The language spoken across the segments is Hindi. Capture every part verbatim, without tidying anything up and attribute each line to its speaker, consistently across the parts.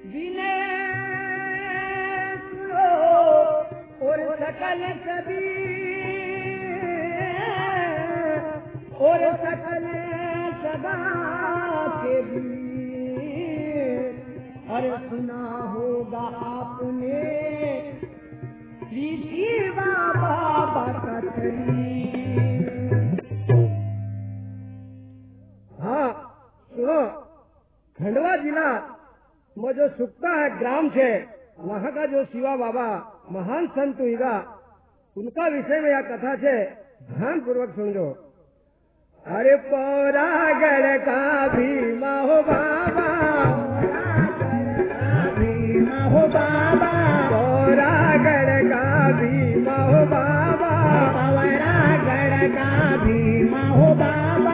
Speaker 1: विनय और सकल कबीर और सकल सदा के वीर। अरे सुना होगा आपने श्री शिवा बाबा का चरित्र। हाँ सुनो, खंडवा जिला में जो सुक्ता है ग्राम से, वहाँ का जो शिवा बाबा महान संत हुईगा, उनका विषय में यह कथा से ध्यान पूर्वक समझो। अरे पौरागढ़ का भीमा हो बाबा, भीमा हो बाबा, पौरागढ़ का भीमा हो बाबा, पौरागढ़ का भीमा हो बाबा।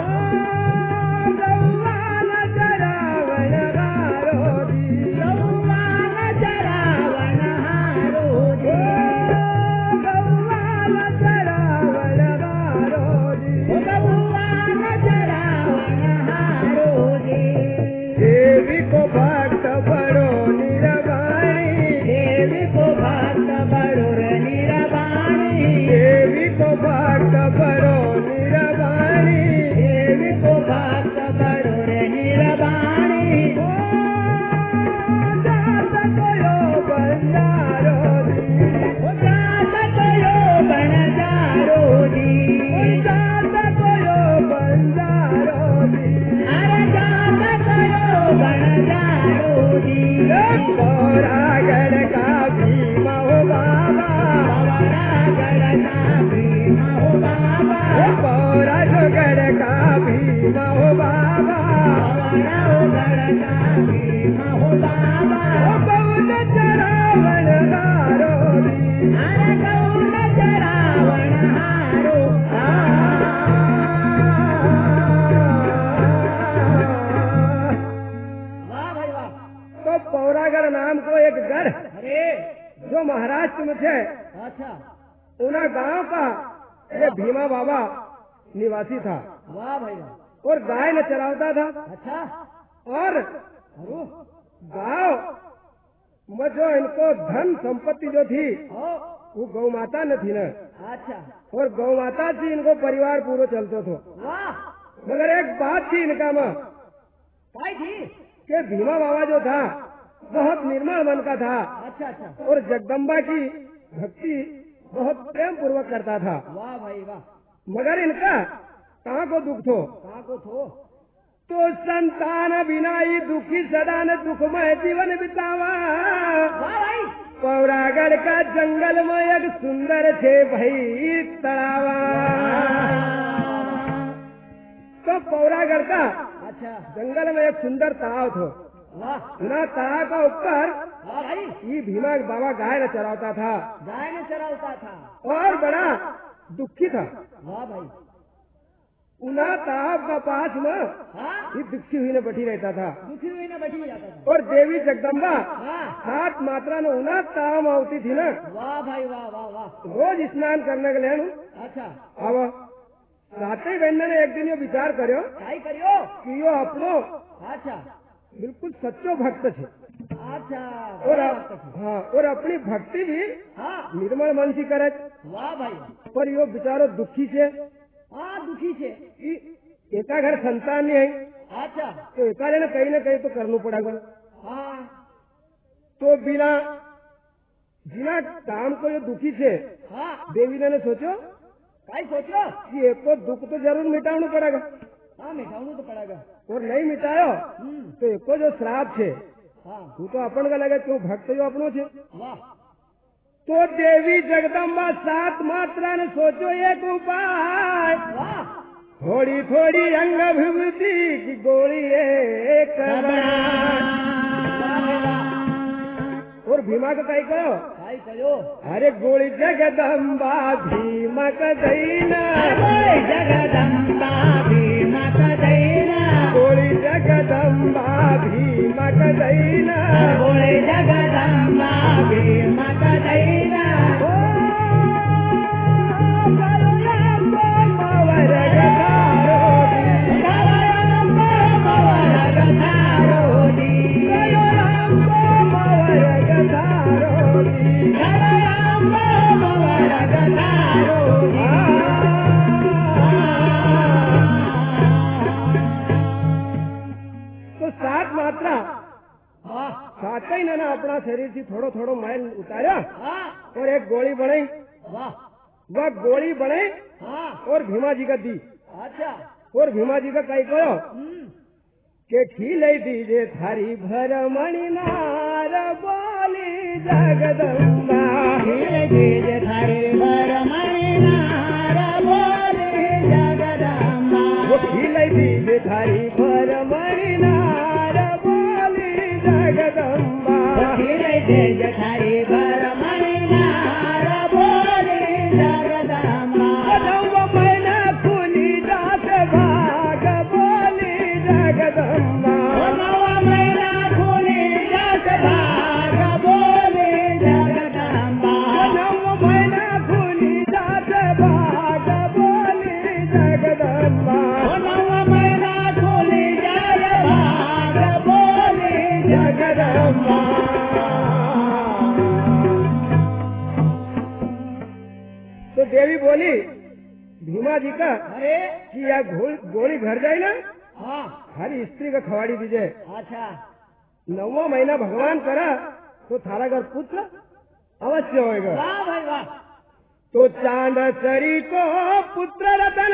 Speaker 1: जो महाराष्ट्र में थे, अच्छा, उना गांव का ये भीमा बाबा निवासी था। वाह भाई वाह। और गाय न चरावता था। अच्छा। और गांव में जो इनको धन संपत्ति जो थी वो गौ माता न थी न। अच्छा। और गौ माता से इनको परिवार पूरा चलते थे। वाह। मगर एक बात थी इनका में थी कि भीमा बाबा जो था बहुत निर्मल मन का था। अच्छा अच्छा। और जगदम्बा की भक्ति बहुत प्रेम पूर्वक करता था। वाह भाई वाह। मगर इनका कहाँ को दुख थो? कहाँ को थो? तो संतान बिना ही दुखी सदा न दुखमय जीवन बितावा। वाह भाई। पौरागढ़ का जंगल में एक सुंदर थे भाई तड़ावा। तो पौरागढ़ का अच्छा जंगल में एक सुंदर तालाब था। ना तालाब का ऊपर ये भीमा बाबा गाय न चरावता था। गाय न चरावता था और बड़ा दुखी था। वाह भाई। उना तालाब का पास में ये दुखी हुई न बैठी रहता था। दुखी हुई न बैठी जाता था। और देवी जगदम्बा सात मात्रा न उना तालाब में होती थी ना। वाह भाई वाह वाह वाह। रोज स्नान करने के लिए। अच्छा। अब साते बहन ने एक दिन ये विचार करो करियो कि यो अपनो अच्छा बिल्कुल सच्चो भक्त थे। अच्छा। और हाँ और अपनी भक्ति भी हाँ निर्मल मन से करे। वाह भाई। पर यो बेचारो दुखी से। हाँ दुखी से एका घर संतान नहीं है। अच्छा। तो एका लेना कहीं न कहीं तो करना पड़ेगा। हाँ। तो बिना बिना काम को ये दुखी से हाँ देवी ने सोचो क्या सोचो कि एक को दुख तो जरूर मिटाना पड़ेगा। हाँ मिटाना तो पड़ेगा। और नहीं मिटायो तो एक को जो श्राप छे हाँ तू तो अपन का लगे क्यों भक्त जो अपनो छे। वाह। तो देवी जगदम्बा सात मात्रा ने सोचो एक उपाय। वाह। थोड़ी थोड़ी अंग विभूति की गोली एक और भीमा का कई करो कई करो। अरे गोली जगदम्बा भीमा का दैना। गोली जगदम्बा भीमा का दैना। गोली जगदम्बा भीमा का दैना। गोली जगदम्बा भीमा का दैना। Oh रात मात्रा साथ ही ना अपना शरीर से थोड़ो थोड़ो मैल उतारा और एक गोली बनाई। वह गोली बनाई और भीमा जी का दी। अच्छा। और भीमा जी का कई करो के खिले दीजे थारी भर मणि नार बोली जगदम्बा। खिले दीजे थारी भर मणि नार बोली जगदम्बा। वो खिले दीजे थारी भर मणि नार बोली जगदम्बा। खिले दीजे थारी भर मणि नार बोली जगदम्बा। नौ महीना खुली जात भाग बोली जगदम्बा। नौ महीना खुली जात भाग बोली जगदम्बा। नौ महीना खुली जात भाग बोली जगदम्बा। नौ महीना खुली जात भाग बोली जगदम्बा। तो देवी बोली भीमा जी का अरे कि यह गोली घर जाए ना। हाँ। हरी स्त्री का खवाड़ी दीजिए। अच्छा। नौवा महीना भगवान करा तो थारा घर पुत्र अवश्य होएगा। वाह भाई वाह। तो चांद सरी को पुत्र रतन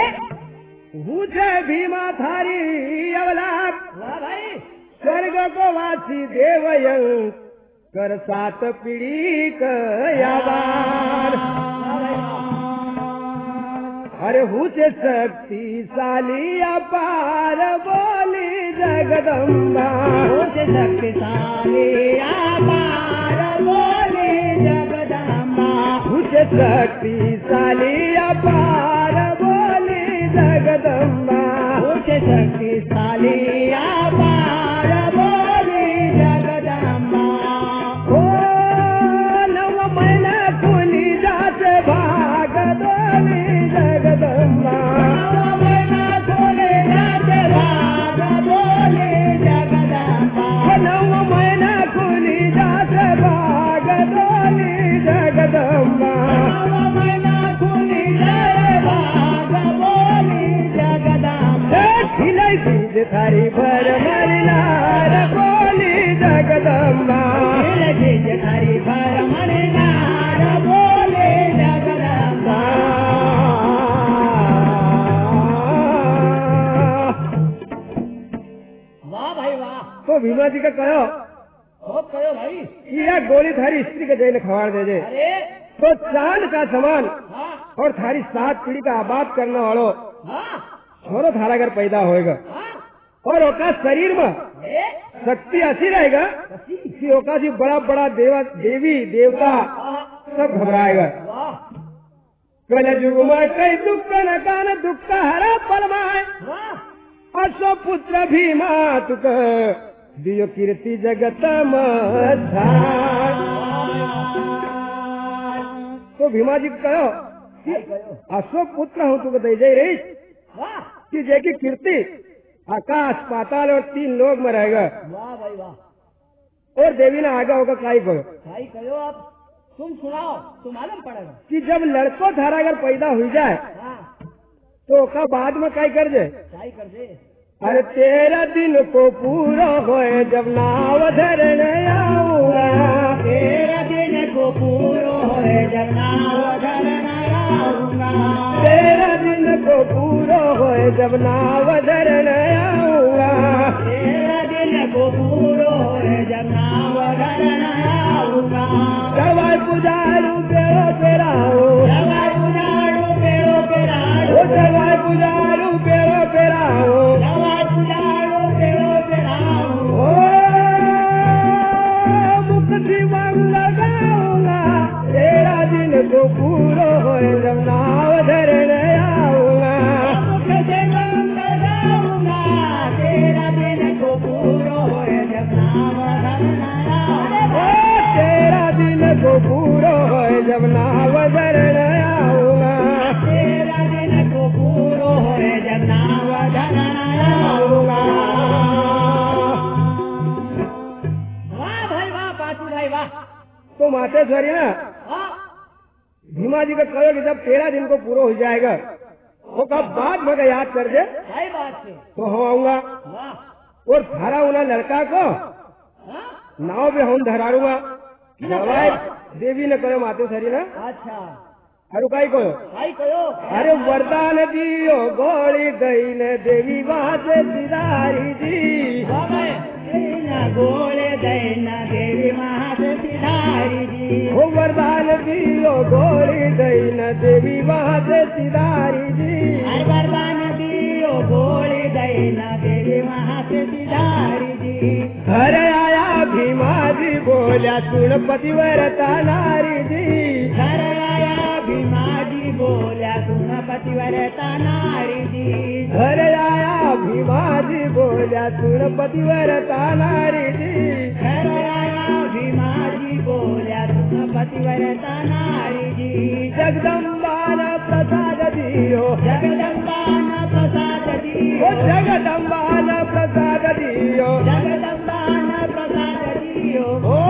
Speaker 1: पूछे भीमा थारी अवलाद। वाह भाई। स्वर्ग को वासी देवयं कर सात पीढ़ी कयावार। अरे हुचे शक्तिशाली अपार बोली जगदम्बा। हुचे शक्तिशाली अपार बोली जगदम्बा। हुचे शक्तिशाली अपार बोली जगदम्बा। हुचे शक्तिशाली अपार बोली जगदम्बा। ओ नव महीना खुली जात भाग बोली जगदम्बा। नौ महीना खुली जात भाग बोली जगदम्बा। नौ महीना खुली जात भाग बोली जगदम्बा। नौ महीना खुली जात भाग बोली जगदम्बा। खिलाई दीज थारी भर मरनार बोली जगदम्बा। खिलाई दीज थारी भर मरनार बोली जगदम्बा। तो भीमा जी का कहो कहो भाई यह गोली थारी स्त्री के देने खवाड़ दे दे। अरे तो चांद का समान हाँ। और थारी सात पीढ़ी का आबाद करने वालों हाँ। छोरो थारा घर पैदा होएगा हाँ। और ओका शरीर में शक्ति ऐसी रहेगा कि ओका जी बड़ा बड़ा देवा देवी देवता सब घबराएगा। कल युग में कई दुख न कान दुख हरा परमाए। अशो पुत्र भीमा तुक दियो कीर्ति जगत मधार। तो भीमा जी कहो अशोक पुत्र हूँ तुक दे जाए रही कि जेकी कीर्ति आकाश पाताल और तीन लोग में रहेगा। वाह भाई वाह। और देवी ने आगे होगा काई कहो काई कहो आप तुम सुनाओ तुम मालूम पड़ेगा कि जब लड़को थारा अगर पैदा हुई जाए तो का बाद में काई कर दे काई कर दे। अरे तेरह दिन को पूरा होए जब नाव धरने आऊंगा। तेरह दिन को पूरा होए जब नाव धरने आऊंगा। तेरह दिन को पूरा होए जब नाव धरने आऊंगा। तेरह दिन को पूरा होए जब नाव धरने आऊंगा। दवाई पुजारू पेड़ो पेराओ। दवाई पुजारू पेड़ो पेराओ। दवाई पुजारू पेड़ो पेराओ। दवाई पुजारू पेड़ो पेराओ। ओ मुक्ति मंगल गाऊंगा। तेरह दिन को पूरा होए जब नाव धरने आऊंगा। मुक्ति मंगल गाऊंगा। तेरह दिन को पूरा होए जब नाव धरने आऊंगा। तेरह दिन को पूरा होए जब नाव धरने आऊंगा। तेरह दिन को पूरा होए जब नाव धरने आऊंगा। वाह भाई वाह पाचू भाई वाह। तो मातेश्वरी ना भीमा जी का कहो कि जब तेरह दिन को पूरा हो जाएगा वो कब बाद मगर याद कर दे भाई बात से तो हो आऊंगा। और थारा उना लड़का को नाव पे हम धरारूंगा जवाय देवी ने कहो माते सरी ना। अच्छा अरु काई कहो काई कहो अरे वरदान दियो गोली दई ने देवी बाजे सिधारी जी गोले दैना देवी महासे सिधारी जी हो वरदान दियो गोली दैना देवी महासे सिधारी जी वरदान दियो गोली दैना देवी महासे सिधारी जी घर आया भीमा जी बोला सुन पतिव्रता नारी जी घर आया भीमा जी बोला सुन पतिव्रता नारी जी घर आया भीमा जी बोला सुन पतिव्रता नारी जी घर आया भीमा जी बोला सुन पतिव्रता नारी जी जगदम्बा न प्रसाद दियो जगदम्बा न प्रसाद दियो जगदम्बा न प्रसाद दियो जगदम्बा न प्रसाद दियो ओ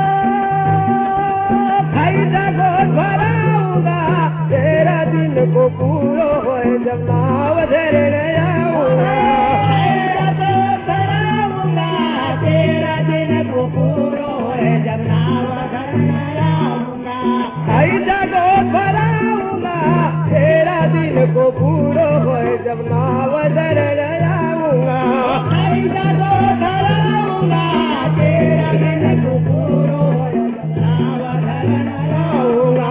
Speaker 1: खाई जागो भराऊंगा तेरा दिन को पूरो होए जब नाव धरने आऊंगा तेरा तो भराऊंगा तेरा दिन को पूरो होए जब नाव धरने आऊंगा खाई जागो भराऊंगा तेरा दिन को पूरो होए जब नाव धरने आऊंगा खाई जागो भराऊंगा तेरा दिन को पूरो होए जब नाव धरने आऊंगा।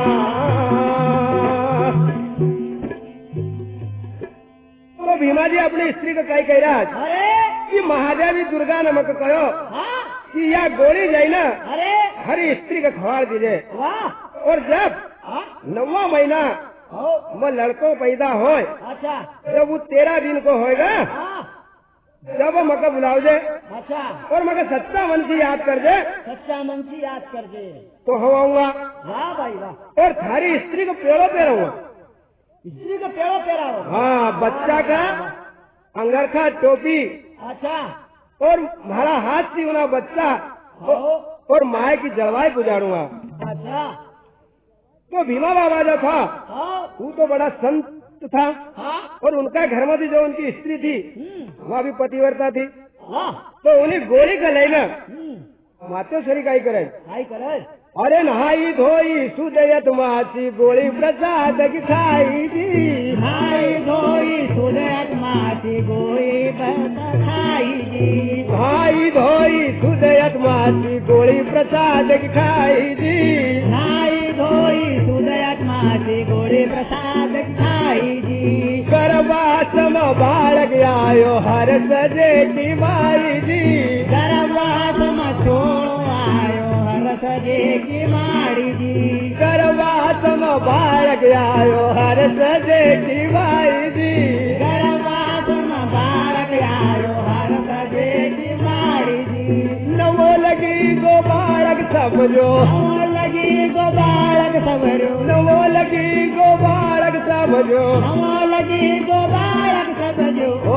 Speaker 1: तो भीमा जी अपनी स्त्री को कही कह रहा कि महादेवी दुर्गा नमक कहो कि यह गोली जाए ना अरे हरी स्त्री को खवाड़ दीजिए और जब नौवा महीना वो लड़को पैदा हो अच्छा जब वो तेरह दिन को होएगा जब वो मका बुलाओ दे अच्छा और मका सच्चा मन से याद कर दे सच्चा मन से याद कर दे तो होऊंगा हाँ भाई वाह और थारी स्त्री को पेड़ों पे रहूंगा स्त्री को पेड़ों पे रहो हाँ बच्चा का अंगरखा टोपी अच्छा और हमारा हाथ से उना बच्चा और माए की जलवाई गुजारूंगा अच्छा। तो भीमा बाबा जो था वो तो बड़ा संत था और उनका घर में जो उनकी स्त्री थी वहाँ भी पतिव्रता थी तो उन्हें गोली का लेना मातेश्वरी का ही करे करे अरे नहाई धोई सुदयत मासी गोली प्रसाद की खाई दी नहाई धोई सुदयत मासी गोली प्रसाद खाई दी नहाई धोई सुदयत मासी गोली प्रसाद की खाई दी नहाई धोई सुदयत मासी गोली प्रसाद की खाई दी गर्भासम बालक आयो हर सजे की माई दी गर्भासम छोड़ो आयो हर सजे की मारी दी गर्भासम बालक आयो हर सजे की माई दी गर्भासम बालक आयो हर सजे की मारी दी नवो लगी गो बालक समझो नवो लगी गो बालक समझो नवो लगी गो बालक समझो नवो लगी गो बालक समझो ओ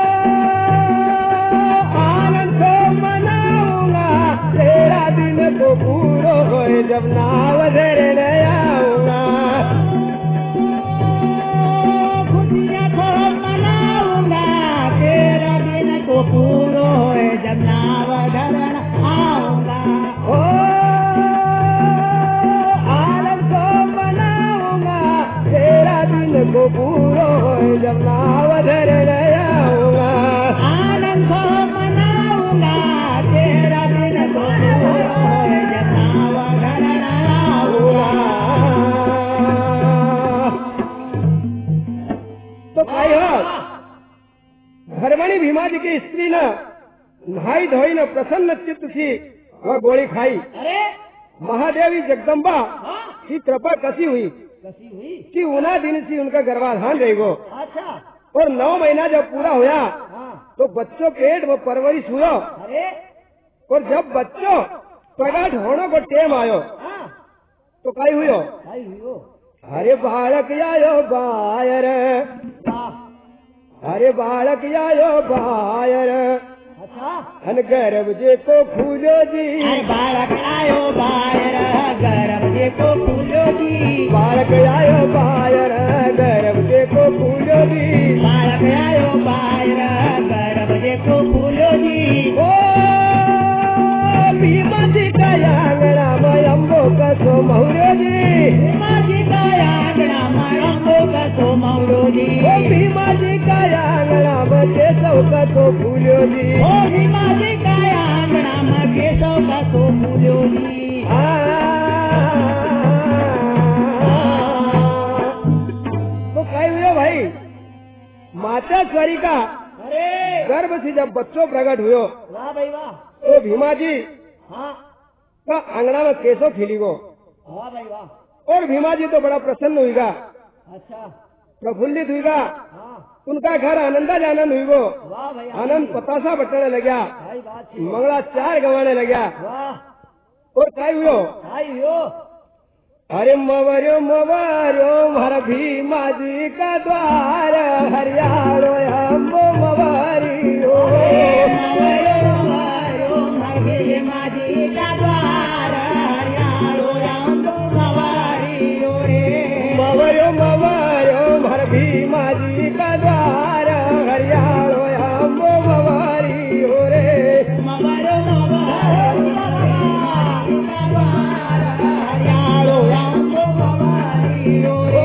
Speaker 1: आनंद को मनाऊंगा तेरा दिन को पूरो होए जब नाव धरने आऊंगा खुशियाँ को मनाऊंगा तेरा दिन को पूरो होए जब नाव धरने आऊंगा ओ आनंद को मनाऊंगा तेरा दिन को पूरो होए जब नाव धरने आऊंगा आनंद को मनाऊंगा तेरा दिन को पूरो होए जब नाव धरने आऊंगा। तो भाई हो धर्मणी भीमा जी की स्त्री न नहाई धोई न प्रसन्न चित्त थी वह गोली खाई अरे महादेवी जगदम्बा की कृपा कसी हुई कसी हुई कि उना दिन से उनका गर्भाधान रही गो अच्छा और नौ महीना जब पूरा हुआ तो बच्चों पेट में परवरिश हुआ अरे और जब बच्चों प्रकट होने को टेम आयो तो कई हुई अरे बालक आयो बायर अरे बालक आयो बायर अन गर्भ जे को फूलो जी बालक आयो बायर गर्भ जे को फूलो जी बालक आयो बायर गर्भ जे को फूलो जी बालक आयो बायर गर्भ जे को फूलो जी तो फूलो जी,
Speaker 2: ओ भीमा जी का आंगना में केशव का तो फूलो जी।
Speaker 1: तो कहीं हुए भाई मातेश्वरी का
Speaker 2: अरे
Speaker 1: गर्भ से जब बच्चों प्रकट हुए
Speaker 2: वाह भाई वाह।
Speaker 1: तो भीमा जी
Speaker 2: हाँ
Speaker 1: का अंगना में केशव खिली गो
Speaker 2: वाह भाई वाह।
Speaker 1: और भीमा जी तो बड़ा प्रसन्न हुईगा,
Speaker 2: अच्छा
Speaker 1: प्रफुल्लित हुईगा।
Speaker 2: हाँ
Speaker 1: उनका घर आनंदा आनंद हुई गो,
Speaker 2: वाह भाई
Speaker 1: आनंद पतासा बटने लग्या,
Speaker 2: भाई बात है।
Speaker 1: मंगलाचार गवाने लग्या।
Speaker 2: वाह
Speaker 1: और काय हुयो
Speaker 2: भाई हो।
Speaker 1: अरे मवरो मवरो हर भीमा जी का द्वार हरियाणो अम्बो मवारी हो।
Speaker 2: मवरो मवरो हर भीमा जी का द्वार हरियाणो अम्बो मवारी हो रे।
Speaker 1: मवरो मवरो हर भीमा जी का द्वार हरियाणो अम्बो मवारी हो रे।
Speaker 2: मवरो मवरो हरियाणो अम्बो मवारी हो रे।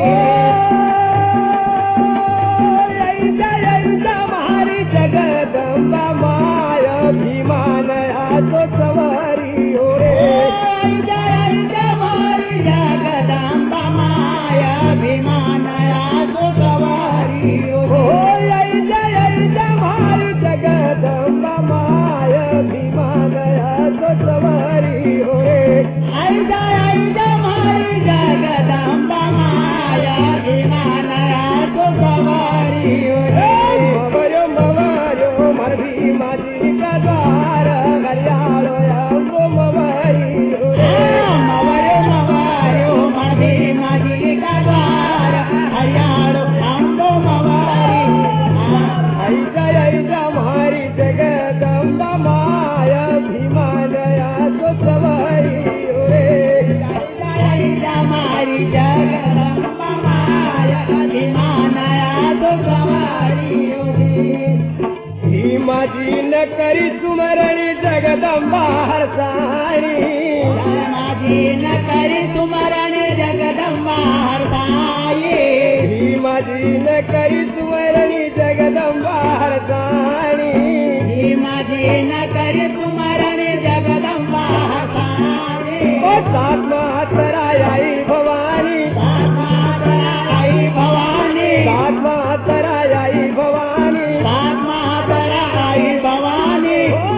Speaker 1: जगदम्बा माया भीमा नया तो सवारी हो रे।
Speaker 2: जय जवारी जगदम्बा माया भीमा नया तो सवारी हो।
Speaker 1: जय जय जमारी जगदम्बा माया भीमा नया तो सवारी हो रे।
Speaker 2: जय जय जवारी जगदम्बा माया भीमा नया तो सवारी हो रे।
Speaker 1: मवरो मवरो मर भीमा जी का द्वार हरियाणो अम्बो मवारी हो रे।
Speaker 2: मवरो मवरो मर भीमा जी का द्वार हरियाणो अम्बो मवारी।
Speaker 1: ऐसा ऐसा हमारी जगदम्बा माया भीमा नया तो सवारी हो रे।
Speaker 2: जय जमारी जगदम्बा माया भीमा नया तो सवारी हो रे।
Speaker 1: भीमा जी न करी सुमरण जगदम्बा हरसाणी।
Speaker 2: जी न करी तुमरण जगदम्बा हरसाई।
Speaker 1: भीमा जी न करी सुमरण जगदम्बा हरसाणी।
Speaker 2: भीमा जी न करी तुमरण जगदम्बा हरसाई।
Speaker 1: ओ सात मातरा आई भवानी,
Speaker 2: सात मातरा आई भवानी,
Speaker 1: सात मातरा आई भवानी।
Speaker 2: सात मातरा आई भवानी।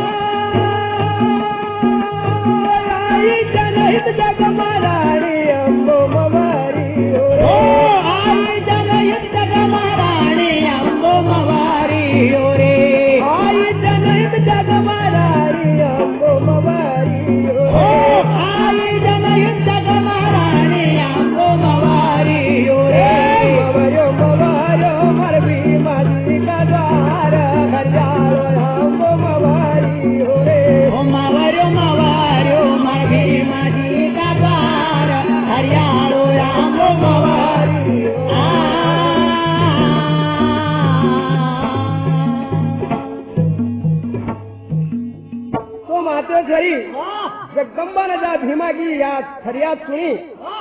Speaker 1: आई जनहित जग महाराणी अम्बो मवारी हो
Speaker 2: ओ
Speaker 1: रे।
Speaker 2: आई जनहित जग महाराणी अम्बो मवारी हो रे।
Speaker 1: आई जनहित जग महाराणी अम्बो मवारी हो
Speaker 2: ओ
Speaker 1: रे।
Speaker 2: आई जनहित जग महाराणी अम्बो मवारी हो रे।
Speaker 1: मवरो मवरो मर भीमा जी का द्वार हरियाणो अम्बो मवारी हो रे।
Speaker 2: ओ मवरो मवरो मर भीमा जी का द्वार हरियाणो अम्बो मवारी हो।
Speaker 1: तो मातेश्वरी जगदम्बा ने जब भीमा की याद फरियाद सुनी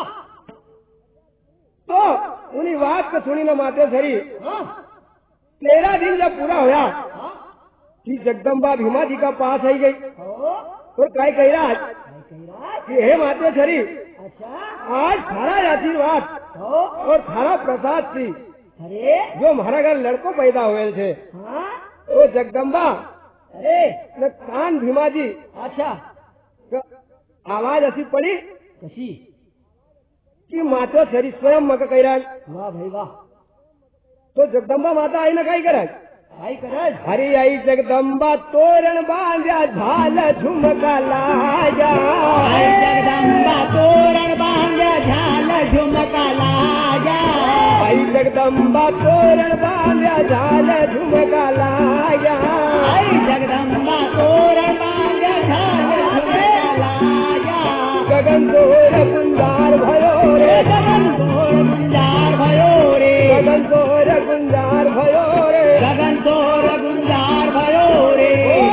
Speaker 1: तो उन्हीं बात को सुनी न मातेश्वरी। तेरह दिन जब पूरा होया कि जगदम्बा भीमा जी का पास आई गई तो काय कह रहा कि हे मातेश्वरी
Speaker 2: अच्छा
Speaker 1: आज थारा आशीर्वाद और थारा प्रसाद थी
Speaker 2: अरे
Speaker 1: जो हमारा घर लड़को पैदा हुए थे।
Speaker 2: हाँ
Speaker 1: तो जगदम्बा
Speaker 2: अरे
Speaker 1: न कान भीमा जी
Speaker 2: अच्छा
Speaker 1: आवाज ऐसी पड़ी
Speaker 2: कशी
Speaker 1: कि मातेश्वरी स्वयं मक कह रहा
Speaker 2: वाह भाई वाह।
Speaker 1: तो जगदम्बा माता आई न कही करे
Speaker 2: भाई करज
Speaker 1: हरी आई जगदम्बा तोरण बांध्या झाल झुमका लाजा।
Speaker 2: आई जगदम्बा तोरण बांध्या झाल झुमका लाजा।
Speaker 1: आई जगदम्बा तोरण बांध्या झाल झुमका लाजा।
Speaker 2: आई जगदम्बा तोरण बांध्या झाल झुमका लाजा।
Speaker 1: गगन तोर गुंजार भयो रे,
Speaker 2: गगन तोर गुंजार भयो रे,
Speaker 1: गगन तोर गुंजार भयो रे,
Speaker 2: गगन तोर गुंजार भयो रे।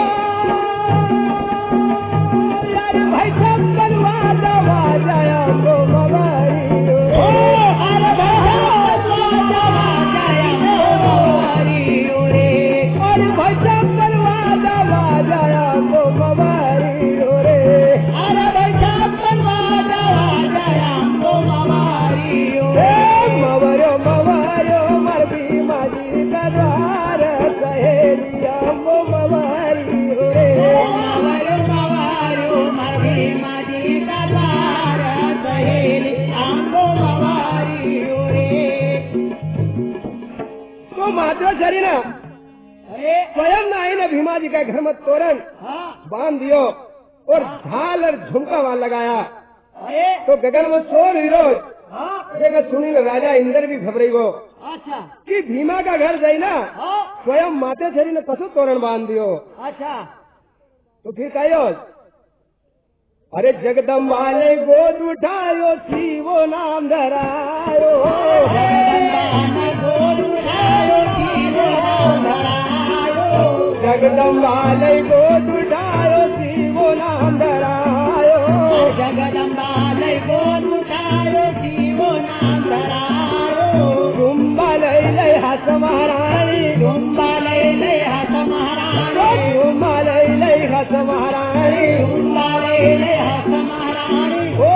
Speaker 1: यार भाई सब बनवा दवा जाया तो मवारी
Speaker 2: ओ अरे भाई दवा जाया तो मवारी रे।
Speaker 1: और भाई सब मातो शरीर
Speaker 2: अरे
Speaker 1: स्वयं न आई न भीमा जी का घर में तोरण
Speaker 2: हाँ
Speaker 1: बांध दियो और झाल और झुमका वहां लगाया
Speaker 2: अरे
Speaker 1: तो गगन में शोर विरोध
Speaker 2: हाँ
Speaker 1: देखा सुनी राजा इंद्र भी घबराई गो
Speaker 2: अच्छा
Speaker 1: कि भीमा का घर जाई ना
Speaker 2: हाँ
Speaker 1: स्वयं माते शरीर ने कसो तोरण बांध दियो
Speaker 2: अच्छा
Speaker 1: तो फिर कहो अरे जगदम्बा ने गोद उठायो शिवो नाम धरायो जगदम्बा ने गोद उठायो शिवो नाम धरायो
Speaker 2: जगदम्बा ने गोद उठायो शिवो नाम धरायो
Speaker 1: तुम्बा लई लई हस महारानी
Speaker 2: तुम्बा लई लई हस महारानी
Speaker 1: तुम्बा लई लई हस महारानी
Speaker 2: तुम्बा लई लई हस महारानी
Speaker 1: ओ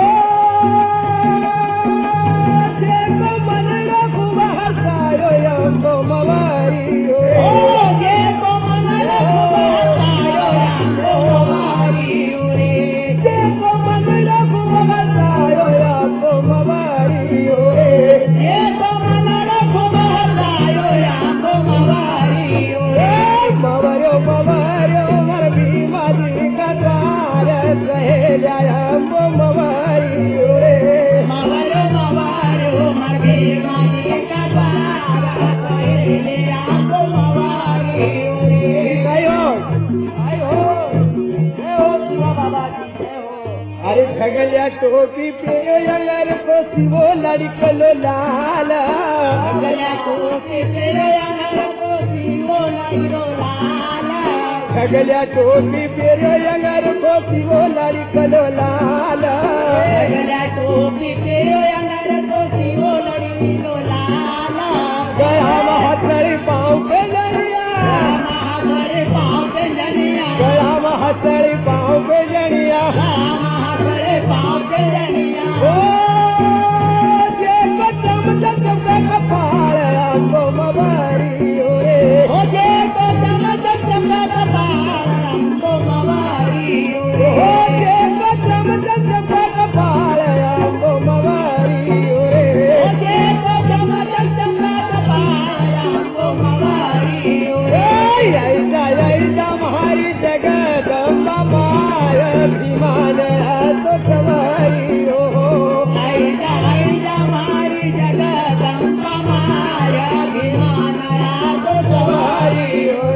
Speaker 1: जेको मन रखु हसायो यंबो मवारियो
Speaker 2: ओ जे को मन रखो हसायो मारियो रे
Speaker 1: जेको मन रखु हसायो यंबो मवारियो
Speaker 2: जे को मन रखो हसायो याको मारियो
Speaker 1: ए मवारियो मवारियो मर भीमा जी का द्वार सहे जायंबो मवारियो रे
Speaker 2: मवारो मवारो मरबी माजी का द्वारा कहे याको मारियो रे
Speaker 1: कहो
Speaker 2: आयो जय हो शिवा बाबा की जय हो
Speaker 1: अरे झगलिया टोपी पे अगर को शिवो लड़कलो लाल
Speaker 2: गया को के तेरे अंगर को सीओ लाइरो लाला
Speaker 1: झगलिया टोपी पे अगर को शिवो लड़कलो लाल
Speaker 2: गया को के तेरे अंगर को सीओ लाइरो लाला
Speaker 1: गया महतरी पाँव पे जनिया
Speaker 2: महागर पाँव पे जनिया
Speaker 1: गया महतरी पाँव पे जनिया
Speaker 2: महागर पाँव पे जनिया
Speaker 1: ओ जे कदम चम कपाल हमको मवारियो रे
Speaker 2: हो जे को चमक चमक हमको मवारियो
Speaker 1: ओ जे कदम चम कपाल हमको मवारियो रे
Speaker 2: हो जे को चमक चमक हमको मवारियो
Speaker 1: हमारी जगदम्बा माया विमान तो सवारी हो
Speaker 2: ऐसा ऐसा हमारी जगदम्बा माया विमान तो
Speaker 1: सवारी हो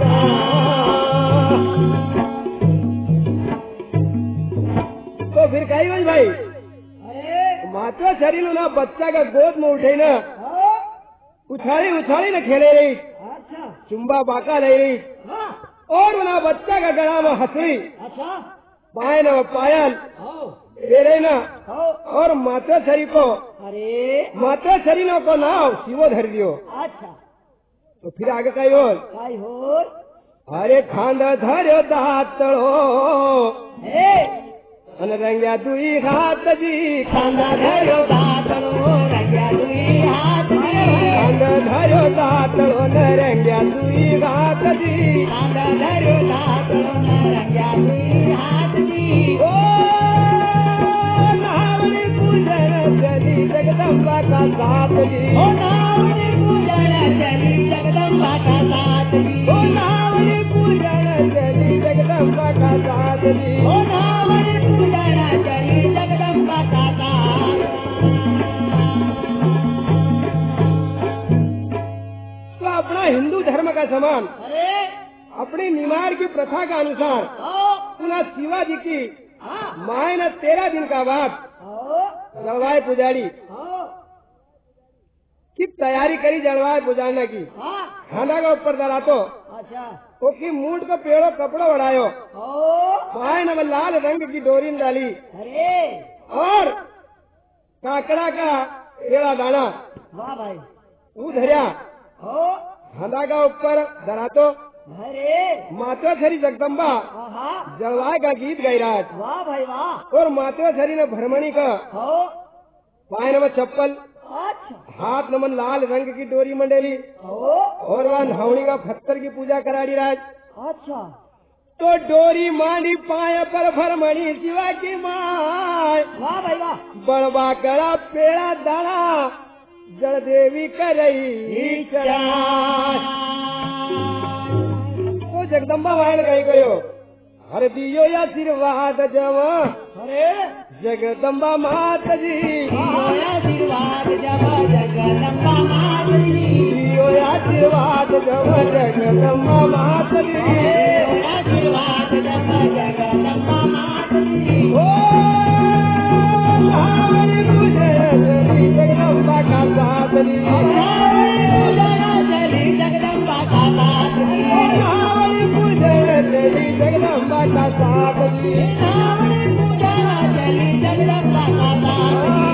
Speaker 1: तो फिर कही हुई भाई
Speaker 2: अरे
Speaker 1: माता शरीर ना बच्चा का गोद में उठे ना
Speaker 2: हाँ
Speaker 1: उछाली उछाली न खेले रही
Speaker 2: अच्छा
Speaker 1: चुम्बा बाका ले रही
Speaker 2: हाँ
Speaker 1: और उना बच्चा का गला में हंसरी
Speaker 2: अच्छा
Speaker 1: पाए न पायल
Speaker 2: हाँ
Speaker 1: दे रही ना
Speaker 2: हाँ
Speaker 1: और माता शरीर को
Speaker 2: अरे
Speaker 1: माता शरीरों को नाव शिवो धर दियो
Speaker 2: अच्छा
Speaker 1: तो फिर आगे कही हो
Speaker 2: काय हो
Speaker 1: अरे खांदा धर्यो दातड़ो
Speaker 2: हे
Speaker 1: अन रंग्या दुई हाथ जी
Speaker 2: खांदा धरो दातरो रंग्या दुई हाथ जी
Speaker 1: खांदा धर्यो दातड़ो न रंग्या दुई हाथ जी
Speaker 2: खांदा धरो दातरो रंग्या दुई हाथ जी
Speaker 1: ओ नावनी पूजन चली जगदम्बा का साथ जी
Speaker 2: ओ नावनी पूजन चली जगदम्बा का साथ जी
Speaker 1: ओ नावनी पूजन चली जगदम्बा का साथ जी
Speaker 2: ओ नावनी पूजन चली जगदम्बा का साथ
Speaker 1: तो अपना हिंदू धर्म का समान
Speaker 2: अरे
Speaker 1: अपनी निमार की प्रथा का अनुसार
Speaker 2: आओ
Speaker 1: पुनः शिवाजी की
Speaker 2: हाँ
Speaker 1: माए न तेरह दिन का बाद
Speaker 2: आओ
Speaker 1: जलवाय पुजारी
Speaker 2: आओ
Speaker 1: की तैयारी करी जलवाय पुजारने की
Speaker 2: हाँ
Speaker 1: खाना का ऊपर दरा तो
Speaker 2: अच्छा
Speaker 1: तो की मूड को पेड़ो कपड़ो बढ़ायो
Speaker 2: आओ
Speaker 1: माए न लाल रंग की डोरी में डाली
Speaker 2: अरे
Speaker 1: और काकड़ा का पेड़ा दाना
Speaker 2: वाह भाई
Speaker 1: वो धरिया
Speaker 2: हो
Speaker 1: खाना का ऊपर दरा तो
Speaker 2: अरे
Speaker 1: माता छरी जगदम्बा
Speaker 2: हाँ
Speaker 1: जलवाय का गीत गाई राज
Speaker 2: वाह भाई वाह
Speaker 1: और माता छरी ने भरमणी का
Speaker 2: हो
Speaker 1: पाए नमन चप्पल
Speaker 2: अच्छा
Speaker 1: हाथ नमन लाल रंग की डोरी मंडेली
Speaker 2: हो
Speaker 1: और वह नहावनी का पत्थर की पूजा कराड़ी राज
Speaker 2: अच्छा
Speaker 1: तो डोरी मांडी पाए पर भरमणी शिवा की माँ
Speaker 2: वाह भाई वाह
Speaker 1: बड़वा करा पेड़ा दाना जड़ देवी करई चढ़ाई। तो जगदम्बा वाहन कही कहो हर दियो आशीर्वाद जवा
Speaker 2: अरे
Speaker 1: जगदम्बा मात जी
Speaker 2: आशीर्वाद जब जगदम्बा मात जी
Speaker 1: दियो आशीर्वाद जवा जगदम्बा मात जी
Speaker 2: आशीर्वाद जब जगदम्बा मात जी
Speaker 1: ओ हमारी तुझे जगदम्बा का साथ ली
Speaker 2: चली जगदम्बा का साथ ली
Speaker 1: हमारी तुझे चली जगदम्बा का साथ ली
Speaker 2: चली जगदम्बा का साथ ली।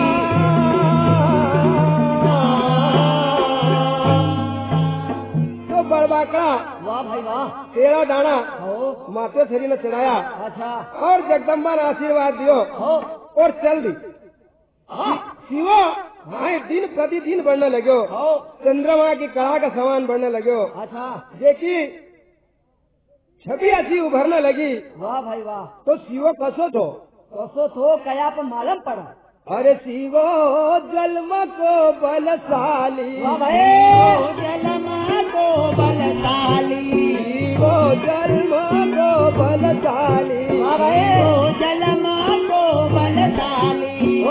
Speaker 1: तो बड़बाका
Speaker 2: वाह भाई वाह
Speaker 1: तेरा दाना
Speaker 2: हो
Speaker 1: माते शरीर ने चढ़ाया
Speaker 2: अच्छा
Speaker 1: और जगदम्बा ने आशीर्वाद दियो
Speaker 2: हो
Speaker 1: और चल दी। शिवा हाँ दिन प्रतिदिन बढ़ने लगे
Speaker 2: हो
Speaker 1: चंद्रमा की कला का समान बढ़ने लगे
Speaker 2: अच्छा
Speaker 1: देखी छवि ऐसी उभरने लगी
Speaker 2: वाह भाई वाह
Speaker 1: तो शिवो कसो तो
Speaker 2: कसो तो कया पर मालूम पड़ा
Speaker 1: अरे शिवो जन्म को बलशाली
Speaker 2: वाह भाई जलम को बलशाली
Speaker 1: शिवो जन्म को बलशाली
Speaker 2: वाह भाई जलम को बलशाली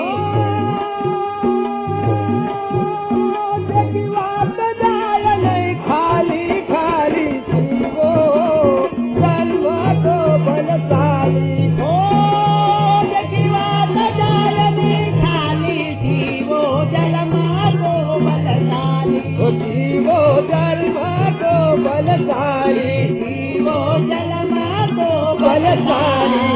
Speaker 1: खाली खाली शिवो जन्म को बलशाली
Speaker 2: हो जगीवात जायनी खाली शिवो जलम को बलशाली
Speaker 1: शिवो जन्म को बलशाली
Speaker 2: शिवो जलम को
Speaker 1: बलशाली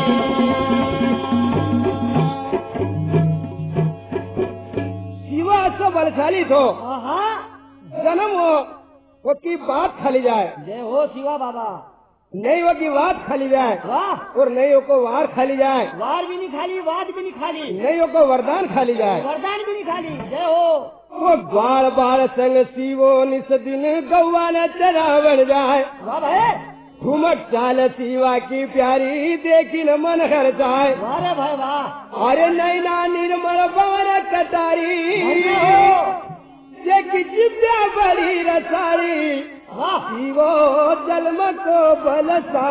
Speaker 1: शिवा तो बलशाली थो
Speaker 2: हाँ
Speaker 1: जन्म हो वो की बात खाली जाए
Speaker 2: जय हो शिवा बाबा
Speaker 1: नहीं वो की बात खाली जाए
Speaker 2: वाह
Speaker 1: और नहीं हो को वार खाली जाए
Speaker 2: वार भी नहीं खाली वाद भी नहीं खाली
Speaker 1: नहीं हो को वरदान खाली जाए
Speaker 2: वरदान भी नहीं खाली जय हो
Speaker 1: वो बार बार संग शिवो निस दिन गौवा न चरावण जाए
Speaker 2: वाह भाई
Speaker 1: घुमक चाल शिवा की प्यारी देखी न मन हर जाए
Speaker 2: वाह रे भाई वाह
Speaker 1: अरे नैना निर्मल बार कटारी देखी जिब्या बड़ी रसारी
Speaker 2: वाह
Speaker 1: शिवो जन्म को बलसा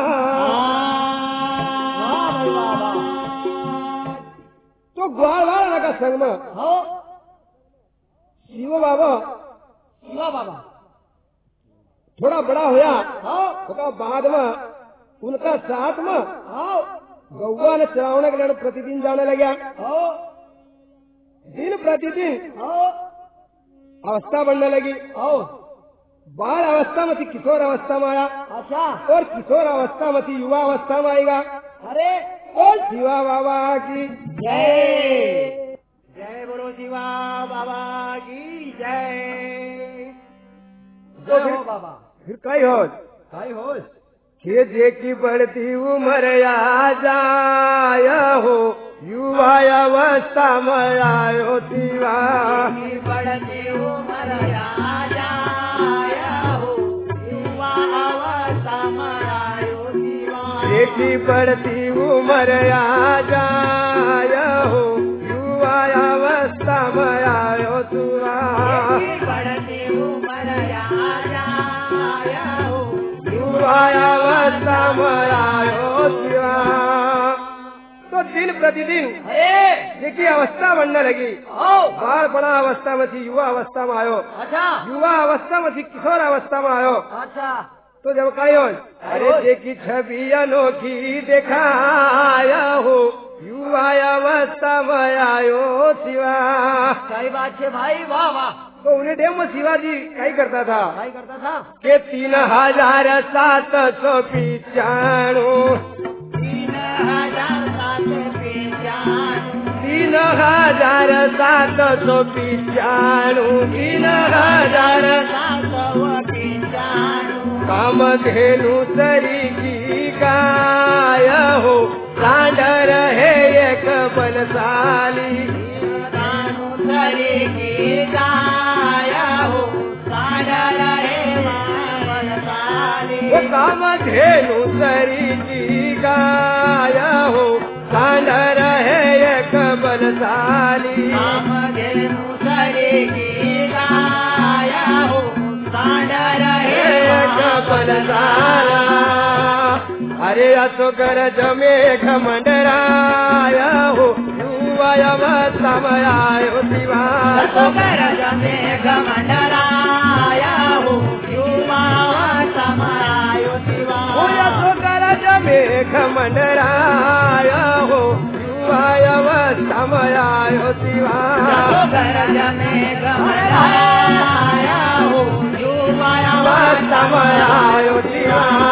Speaker 2: वाह भाई वाह वाह
Speaker 1: तो ग्वाल वाला का संग में
Speaker 2: हो
Speaker 1: शिवो बाबा
Speaker 2: शिवा बाबा
Speaker 1: थोड़ा बड़ा होया
Speaker 2: हो
Speaker 1: उसका बाद में उनका साथ में
Speaker 2: हो
Speaker 1: गौवा ने चरावने के लिए प्रतिदिन जाने लगा
Speaker 2: हो
Speaker 1: दिन प्रतिदिन
Speaker 2: हो
Speaker 1: अवस्था बढ़ने लगी
Speaker 2: हो
Speaker 1: बाल अवस्था में थी किशोर अवस्था में आया
Speaker 2: अच्छा
Speaker 1: और किशोर अवस्था में थी युवा अवस्था में आएगा
Speaker 2: अरे
Speaker 1: और शिवा बाबा की
Speaker 2: जय जय बोलो शिवा बाबा की जय
Speaker 1: तो
Speaker 2: जय हो
Speaker 1: फिर,
Speaker 2: बाबा
Speaker 1: फिर कई हो
Speaker 2: भाई हो
Speaker 1: के जे की बढ़ती उम्र आ जाया हो युवा अवस्था में आयो शिवा
Speaker 2: बढ़ती उम्र आ जाया हो युवा अवस्था में आयो शिवा
Speaker 1: की बढ़ती उम्र आ जाया हो युवा अवस्था में आयो शिवा
Speaker 2: बढ़ती उम्र आ जाया हो
Speaker 1: युवा अवस्था में आयो शिवा। तो दिन प्रतिदिन देखिए अवस्था बढ़ने लगी बाल बड़ा अवस्था में थी युवा अवस्था में आयो
Speaker 2: अच्छा
Speaker 1: युवा अवस्था में थी किशोर अवस्था में आयो
Speaker 2: अच्छा
Speaker 1: तो जब कहो अरे देखी छवि अनोखी दिखाया हो युवा अवस्था में आयो शिवा।
Speaker 2: सही बात है भाई वाह वाह
Speaker 1: तो उन्हें डेम में शिवाजी क्या करता था
Speaker 2: भाई करता था
Speaker 1: के तीन हजार सात सौ पिचाणु
Speaker 2: तीन हजार सात
Speaker 1: तीन हजार सात सौ पिचाणु तीन हजार
Speaker 2: सात सौ पिचाणु
Speaker 1: काम धेनु सरी की गाय हो सांडर है एक बलशाली
Speaker 2: सरी की गाय हो सांडर है बलशाली
Speaker 1: वो काम धेनु सरी की गाय हो सांडर है एक बलशाली
Speaker 2: काम धेनु सरी
Speaker 1: दीवाना। अरे असो गरज में घमंडराया हो युवा समायो दीवाना।
Speaker 2: असो गरज में घमंडराया हो युवा समायो दीवाना।
Speaker 1: असो गरज में घमंडराया हो युवा समायो दीवाना।
Speaker 2: असो गरज में घमंडराया हो युवा
Speaker 1: समायो दीवाना।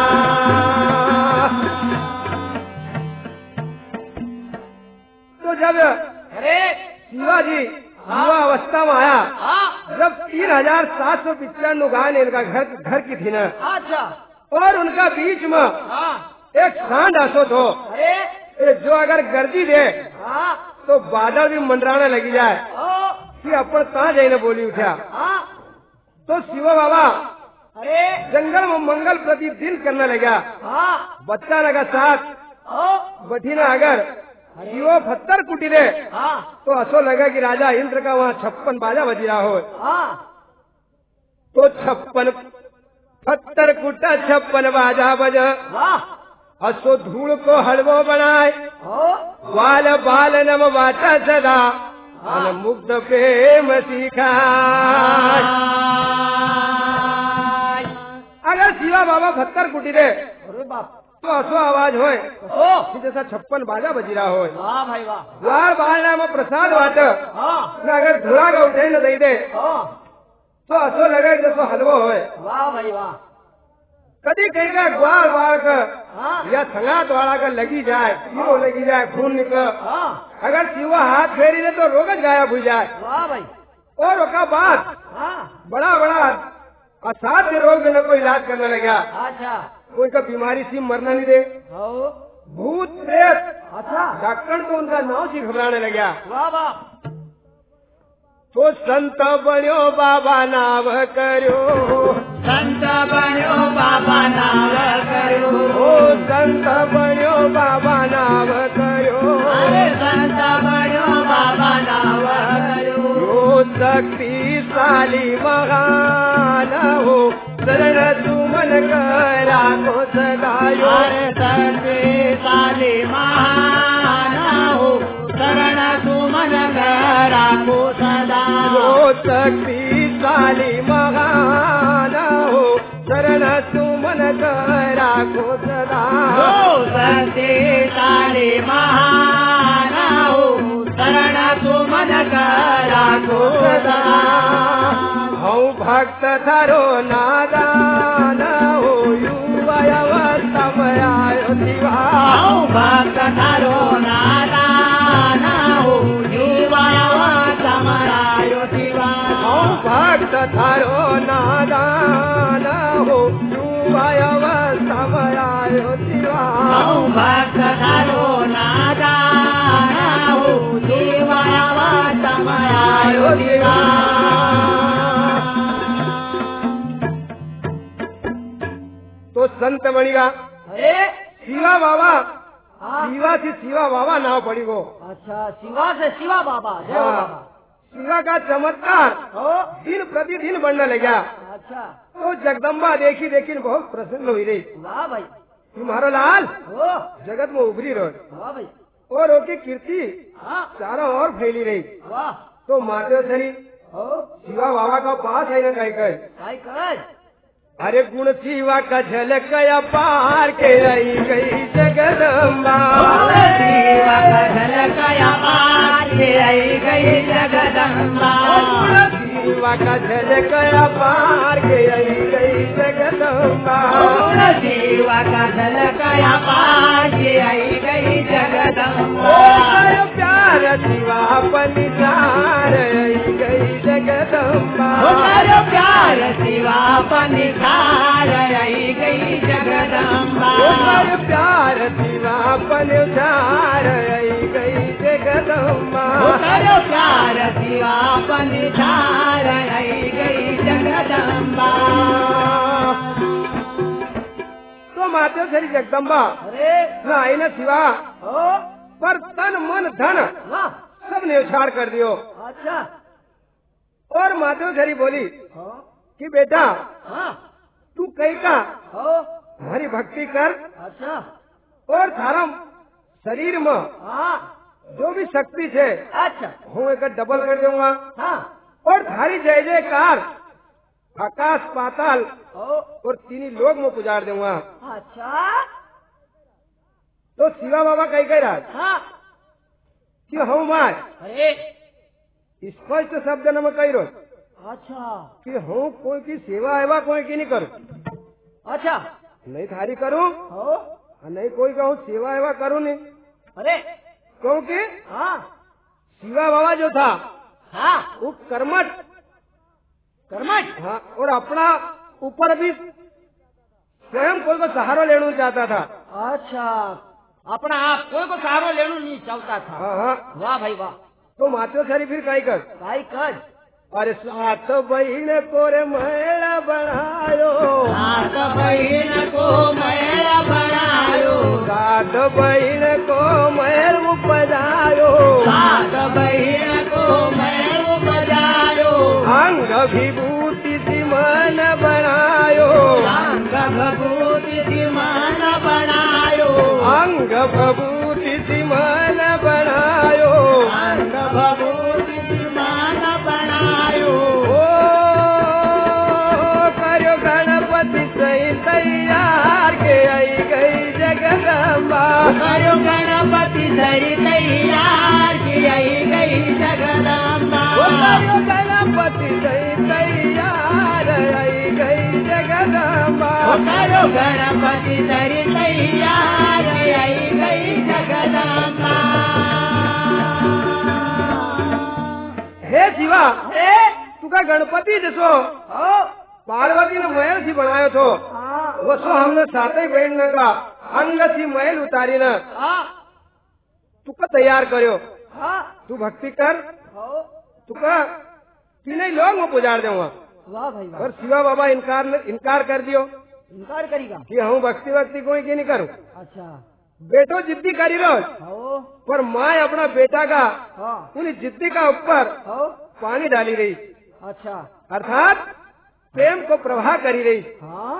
Speaker 1: तो जब
Speaker 2: अरे
Speaker 1: शिवाजी युवा अवस्था में आया, जब तीन हजार सात सौ पिचानवे गाय इनका घर घर की थी न,
Speaker 2: अच्छा,
Speaker 1: और उनका बीच में एक सांड असो तो
Speaker 2: अरे
Speaker 1: जो अगर गर्दी दे
Speaker 2: हाँ
Speaker 1: तो बादल भी मंडराने लगी जाए
Speaker 2: ओ
Speaker 1: कि अपन कहाँ जाइने बोली उठा।
Speaker 2: हाँ
Speaker 1: तो शिव बाबा
Speaker 2: अरे
Speaker 1: जंगल में मंगल प्रतिदिन करने लगा।
Speaker 2: हाँ
Speaker 1: बच्चा लगा साथ
Speaker 2: ओ
Speaker 1: बठीना अगर शिवो पत्थर कुटी दे
Speaker 2: हाँ
Speaker 1: तो असो लगा कि राजा इंद्र का वहाँ छप्पन बाजा बज रहा हो।
Speaker 2: हाँ
Speaker 1: तो छप्पन पत्थर कुटा छप्पन बाजा बज,
Speaker 2: वाह
Speaker 1: असो धूल को हलवो बनाए,
Speaker 2: ओ
Speaker 1: बाल बाल नम बाटा सदा अन मुग्ध प्रेम सीखा। अगर शिवा बाबा पत्थर कुटी दे
Speaker 2: अरे बाप
Speaker 1: तो असो आवाज होए
Speaker 2: ओ
Speaker 1: कि जैसा छप्पन बाजा बजी रहा हो।
Speaker 2: वाह भाई वाह
Speaker 1: बाल बाल नाम प्रसाद वाट
Speaker 2: हाँ
Speaker 1: अगर धुला का उठे न दे दे
Speaker 2: हाँ
Speaker 1: तो असो लगे जैसो हलवो होए।
Speaker 2: वाह भाई वाह
Speaker 1: कभी कहीं का ग्वाल वाल का
Speaker 2: हाँ
Speaker 1: या संगात वाला का लगी जाए, कीड़ो लगी जाए, खून निकल,
Speaker 2: हाँ
Speaker 1: अगर शिवा हाथ फेरी ने तो रोग गायब हो जाए।
Speaker 2: वाह भाई
Speaker 1: और उसका बाद
Speaker 2: हाँ
Speaker 1: बड़ा बड़ा असाध्य रोग न कोई इलाज करने लगा,
Speaker 2: अच्छा
Speaker 1: कोई का बीमारी सी मरना नहीं दे,
Speaker 2: ओ
Speaker 1: भूत प्रेत
Speaker 2: अच्छा
Speaker 1: डॉक्टर तो उनका नाव से घबराने लगा।
Speaker 2: वाह वाह
Speaker 1: तो संत बन्यो बाबा नाव करो,
Speaker 2: संत बन्यो बाबा नाव करो,
Speaker 1: ओ संत बन्यो बाबा नाव करो,
Speaker 2: अरे संत बन्यो बाबा नाव करो,
Speaker 1: यो शक्तिशाली महान हो शरण सुमन करा को सदायो।
Speaker 2: अरे शक्तिशाली महान हो शरण सुमन करा को सदा।
Speaker 1: यो शक्तिशाली महान हो शरण सुमन करा को सदा।
Speaker 2: ओ शक्तिशाली महान हो शरण सुमन करा को सदा।
Speaker 1: हूँ भक्त धरो नादान हो युवा अवस्था में आयो दीवाना।
Speaker 2: हूँ भक्त धरो नादान हो युवा अवस्था में आयो दीवाना।
Speaker 1: हूँ भक्त धरो नादान हो युवा अवस्था में आयो दीवाना।
Speaker 2: हूँ भक्त धरो नादान हो युवा अवस्था में आयो दीवाना।
Speaker 1: तो संत बनिगा
Speaker 2: अरे
Speaker 1: शिवा बाबा,
Speaker 2: हाँ।
Speaker 1: शिवा से शिवा बाबा नाव पड़ी गो।
Speaker 2: अच्छा शिवा से शिवा बाबा जय हो बाबा।
Speaker 1: शिवा का चमत्कार
Speaker 2: ओ
Speaker 1: दिन प्रतिदिन बढ़ने लगा।
Speaker 2: अच्छा
Speaker 1: तो जगदम्बा देखी देखी बहुत प्रसन्न हुई रही।
Speaker 2: वाह भाई
Speaker 1: तुम्हारो लाल
Speaker 2: ओ
Speaker 1: जगत में उभरी रहो
Speaker 2: वाह भाई
Speaker 1: और ओकी कीर्ति
Speaker 2: हाँ
Speaker 1: चारों ओर फैली रही।
Speaker 2: वाह
Speaker 1: तो माते सरी
Speaker 2: ओ
Speaker 1: शिवा बाबा का पास है न कहीं कहीं।
Speaker 2: काय कर
Speaker 1: अरे गुण शिवा का झलक पार के रही गई जगदम्बा।
Speaker 2: शिवा का झलकया पार के आई गई जगदम्बा।
Speaker 1: शिवा का झलक पार के आई गई जगदम्बा।
Speaker 2: शिवा का झलकया पार के आई गई जगदम्बा।
Speaker 1: प्यार शिवा पनिचार आई गई जगदम्बा।
Speaker 2: प्यार शिवा पनिधार आई गई जगदम्बा।
Speaker 1: प्यार शिवा पनिचार आई गई जगदम्बा।
Speaker 2: प्यार शिवा पनिधार आई गई जगदम्बा।
Speaker 1: तो माते सरी जगदम्बा
Speaker 2: अरे
Speaker 1: न आई न शिवा
Speaker 2: ओ
Speaker 1: पर तन मन धन
Speaker 2: वाह
Speaker 1: सब ने उछाड़ कर दियो।
Speaker 2: अच्छा
Speaker 1: और माधव सरी बोली
Speaker 2: हाँ
Speaker 1: कि बेटा
Speaker 2: हाँ
Speaker 1: तू कई का
Speaker 2: हो
Speaker 1: हमारी भक्ति कर
Speaker 2: अच्छा
Speaker 1: और थारा शरीर में
Speaker 2: हाँ
Speaker 1: जो भी शक्ति है
Speaker 2: अच्छा
Speaker 1: हूँ एक डबल कर दूंगा
Speaker 2: हाँ
Speaker 1: और थारी जय जयकार आकाश पाताल
Speaker 2: हो
Speaker 1: और तीन लोग में पुजार दूंगा।
Speaker 2: अच्छा
Speaker 1: तो शिवा बाबा कही कह रहा
Speaker 2: हाँ
Speaker 1: कि हूँ माय
Speaker 2: अरे
Speaker 1: स्पष्ट शब्द न मैं कही रो
Speaker 2: अच्छा
Speaker 1: कि हूँ कोई की सेवा एवा कोई की नहीं करूँ
Speaker 2: अच्छा
Speaker 1: नहीं थारी करूँ
Speaker 2: हो
Speaker 1: और नहीं कोई कहूँ सेवा एवा करूँ नहीं
Speaker 2: अरे
Speaker 1: क्योंकि
Speaker 2: हाँ
Speaker 1: शिवा बाबा जो था
Speaker 2: हाँ
Speaker 1: वो कर्मठ
Speaker 2: कर्मठ
Speaker 1: हाँ और अपना ऊपर भी स्वयं कोई को सहारा लेना चाहता था।
Speaker 2: अच्छा अपना आप कोई को सहारा लेना नहीं चाहता था।
Speaker 1: हाँ हाँ
Speaker 2: वाह भाई वाह।
Speaker 1: तो मातो सारी फिर कही कर
Speaker 2: भाई कर
Speaker 1: अरे सात बहन को रे मेला बनायो
Speaker 2: सात बहन को मेला बनायो
Speaker 1: सात बहन को महल उपजायो
Speaker 2: सात बहन को महल उपजायो
Speaker 1: अंग विभूति सिमन बनायो
Speaker 2: अंग भभूति सिमन बनायो
Speaker 1: अंग भभूति सिमन बनायो
Speaker 2: अंग भभूति सिमन बनायो
Speaker 1: ओ करो गणपति सही तैयार के आई गई जगदम्बा
Speaker 2: करो गणपति सही तैयार की आई गई जगदम्बा
Speaker 1: करो गणपति सही तैयार आई गई जगदम्बा
Speaker 2: करो गणपति सही तैयार की आई गई जगदम्बा।
Speaker 1: हे शिवा
Speaker 2: ए
Speaker 1: तू का गणपति जसो
Speaker 2: हो
Speaker 1: पार्वती ने महल सी बनायो थो
Speaker 2: हाँ
Speaker 1: वो सो हमने साथ ही बहन का अंग सी महल उतारी न
Speaker 2: हाँ
Speaker 1: तू का तैयार करो
Speaker 2: हाँ
Speaker 1: तू भक्ति कर
Speaker 2: हो
Speaker 1: तू का तीन लोग में पुजार दूंगा।
Speaker 2: वाह भाई वाह।
Speaker 1: और शिवा बाबा इनकार इनकार कर दियो
Speaker 2: इनकार करेगा
Speaker 1: कि हूँ भक्ति भक्ति कोई की नहीं करूँ।
Speaker 2: अच्छा
Speaker 1: बेटो जिद्दी करी रो
Speaker 2: हो
Speaker 1: पर माँ अपना बेटा का
Speaker 2: हाँ
Speaker 1: पूरी जिद्दी का ऊपर
Speaker 2: हो
Speaker 1: पानी डाली रही
Speaker 2: अच्छा
Speaker 1: अर्थात प्रेम को प्रवाह करी रही।
Speaker 2: हाँ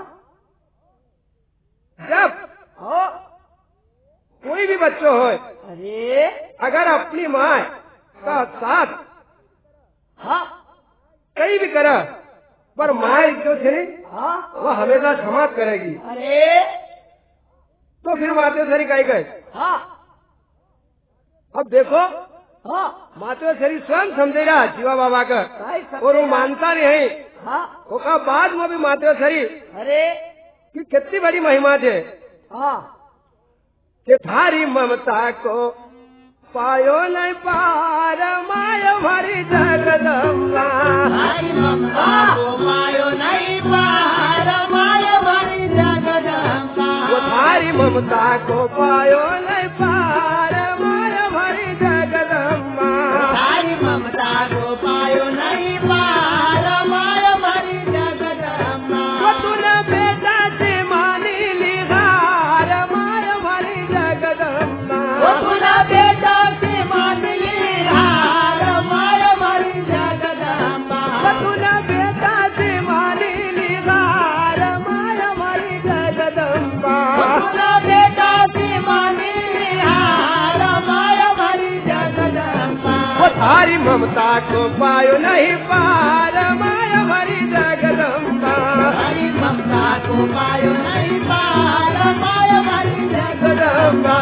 Speaker 1: जब
Speaker 2: हो
Speaker 1: कोई भी बच्चों हो
Speaker 2: अरे
Speaker 1: अगर अपनी माँ का साथ
Speaker 2: हाँ
Speaker 1: कहीं भी करे पर माँ जो थे
Speaker 2: हाँ
Speaker 1: वो हमेशा क्षमा करेगी।
Speaker 2: अरे
Speaker 1: तो फिर मातेश्वरी कही गए
Speaker 2: हाँ
Speaker 1: अब देखो
Speaker 2: हाँ
Speaker 1: मातेश्वरी स्वयं समझे रहा जीवा बाबा का
Speaker 2: भाई सब
Speaker 1: और वो मानता नहीं
Speaker 2: हाँ
Speaker 1: वो का बाद में भी मातेश्वरी
Speaker 2: अरे
Speaker 1: की कितनी बड़ी महिमा थे
Speaker 2: हाँ
Speaker 1: कि थारी ममता को पायो नहीं पार माया हमारी जगदम्बा
Speaker 2: हरि ममता को पायो नहीं पार माया भरी जगदम्बा
Speaker 1: वो थारी ममता को पायो नहीं पार माया हमारी जगदम्बा
Speaker 2: हरि ममता को पायो नहीं पार माया भरी जगदम्बा
Speaker 1: वो तूने बेटा से मानी निहार माया हमारी जगदम्बा
Speaker 2: वो तुला बेटा से मान ली हार माया भरी जगदम्बा
Speaker 1: वो तूने बेटा से मानी निहार माया हमारी जगदम्बा
Speaker 2: वो तुला बेटा से मान ली हार माया भरी जगदम्बा
Speaker 1: वो थारी ममता को पायो नहीं पार माया हमारी जगदम्बा
Speaker 2: हरि ममता को पायो नहीं पार माया भरी
Speaker 1: जगदम्बा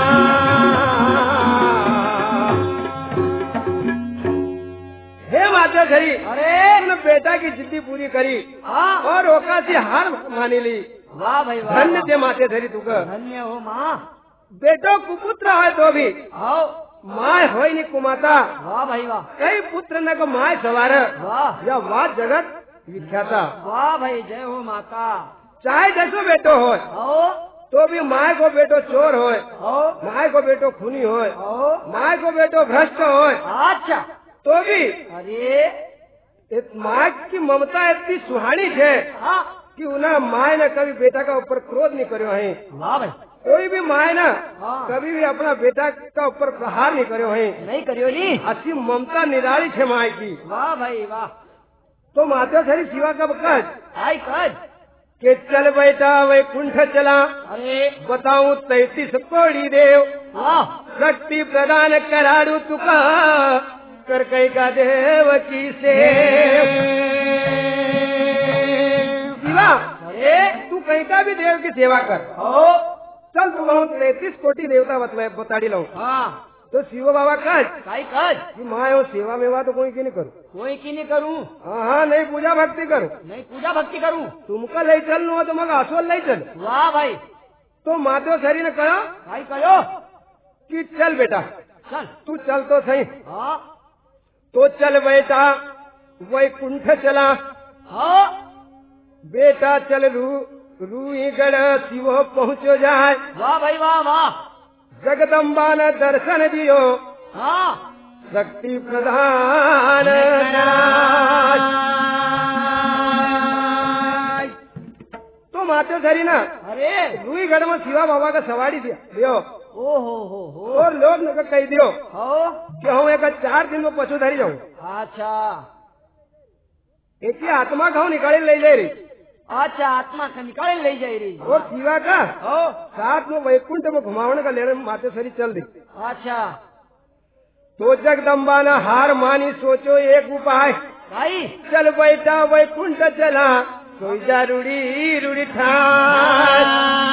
Speaker 1: हे माता खरी
Speaker 2: अरे
Speaker 1: तुमने बेटा की जिद्दी पूरी करी
Speaker 2: हाँ
Speaker 1: और ओका से हार मानी ली।
Speaker 2: वाह भाई वाह
Speaker 1: धन्य थे माते धरी तुका
Speaker 2: धन्य हो माँ
Speaker 1: बेटो कुपुत्र है तो भी
Speaker 2: आओ
Speaker 1: माय हो नहीं कुमाता
Speaker 2: वाह भाई वाह
Speaker 1: कई पुत्र न को माय सवार
Speaker 2: वाह
Speaker 1: या वाह जगत विख्याता
Speaker 2: वाह भाई जय हो माता
Speaker 1: चाहे जैसो बेटो हो
Speaker 2: आओ
Speaker 1: तो भी माय को बेटो चोर हो
Speaker 2: आओ
Speaker 1: माय को बेटो खूनी हो
Speaker 2: आओ
Speaker 1: माय को बेटो भ्रष्ट हो
Speaker 2: अच्छा
Speaker 1: तो भी
Speaker 2: अरे
Speaker 1: इत माँ की ममता इतनी सुहानी है
Speaker 2: हाँ
Speaker 1: कि उन्हें माँ ने कभी बेटा का ऊपर क्रोध नहीं करो है।
Speaker 2: वाह भाई
Speaker 1: कोई भी माँ ना
Speaker 2: हाँ।
Speaker 1: कभी भी अपना बेटा का ऊपर प्रहार नहीं करो है।
Speaker 2: नहीं करियो नी
Speaker 1: अच्छी ममता निराली है माँ की।
Speaker 2: वाह भाई वाह
Speaker 1: तो माता सारी शिवा का कज
Speaker 2: आई कज
Speaker 1: के चल बैठा वैकुंठ चला।
Speaker 2: अरे
Speaker 1: बताऊं तैतीस कोड़ी देव
Speaker 2: वाह
Speaker 1: शक्ति प्रदान कराड़ू तुका कर कई का देव की से शिवा।
Speaker 2: अरे
Speaker 1: तू कहीं का भी देव की सेवा कर।
Speaker 2: हो
Speaker 1: चल तू कहूँ तैतीस कोटि देवता बतला बताड़ी लाऊं।
Speaker 2: हाँ
Speaker 1: तो शिव बाबा कह
Speaker 2: काई कज
Speaker 1: कि माँ वो सेवा मेवा तो कोई की नहीं करूँ।
Speaker 2: कोई की नहीं करूँ
Speaker 1: हाँ हाँ नहीं पूजा भक्ति करूँ।
Speaker 2: नहीं पूजा भक्ति करूँ।
Speaker 1: तुमका ले चल नो तो मगा आसोल ले चल।
Speaker 2: वाह भाई
Speaker 1: तो माधव सरी ने कहा
Speaker 2: काई करो
Speaker 1: कि चल बेटा
Speaker 2: चल
Speaker 1: तू चल तो सही।
Speaker 2: हाँ
Speaker 1: तो चल बेटा वैकुंठ चला।
Speaker 2: हाँ
Speaker 1: बेटा चल रू रूईगढ़ शिव पहुँचो जाए।
Speaker 2: वाह भाई वाह वाह
Speaker 1: जगदम्बा ने दर्शन दियो
Speaker 2: हाँ
Speaker 1: शक्ति प्रधान। तो माते सरी ना
Speaker 2: अरे
Speaker 1: रूईगढ़ में शिवा बाबा का सवारी दिया दियो
Speaker 2: ओ हो हो हो
Speaker 1: और लोग ने कह दियो
Speaker 2: हो
Speaker 1: कि हम एक चार दिन में पशु धरी जाऊँ।
Speaker 2: अच्छा
Speaker 1: एक ही आत्मा खाऊ निकाले ले जा रही
Speaker 2: अच्छा आत्मा का निकाले ले जाए रही
Speaker 1: और शिवा का
Speaker 2: हो
Speaker 1: साथ में वैकुंठ में घुमावने का लेने माते सरी चल दी।
Speaker 2: अच्छा
Speaker 1: तो जगदम्बा ने हार मानी सोचो एक उपाय।
Speaker 2: भाई
Speaker 1: चल बैठा वैकुंठ चला कोई जा रूढ़ी रूढ़ी ठान।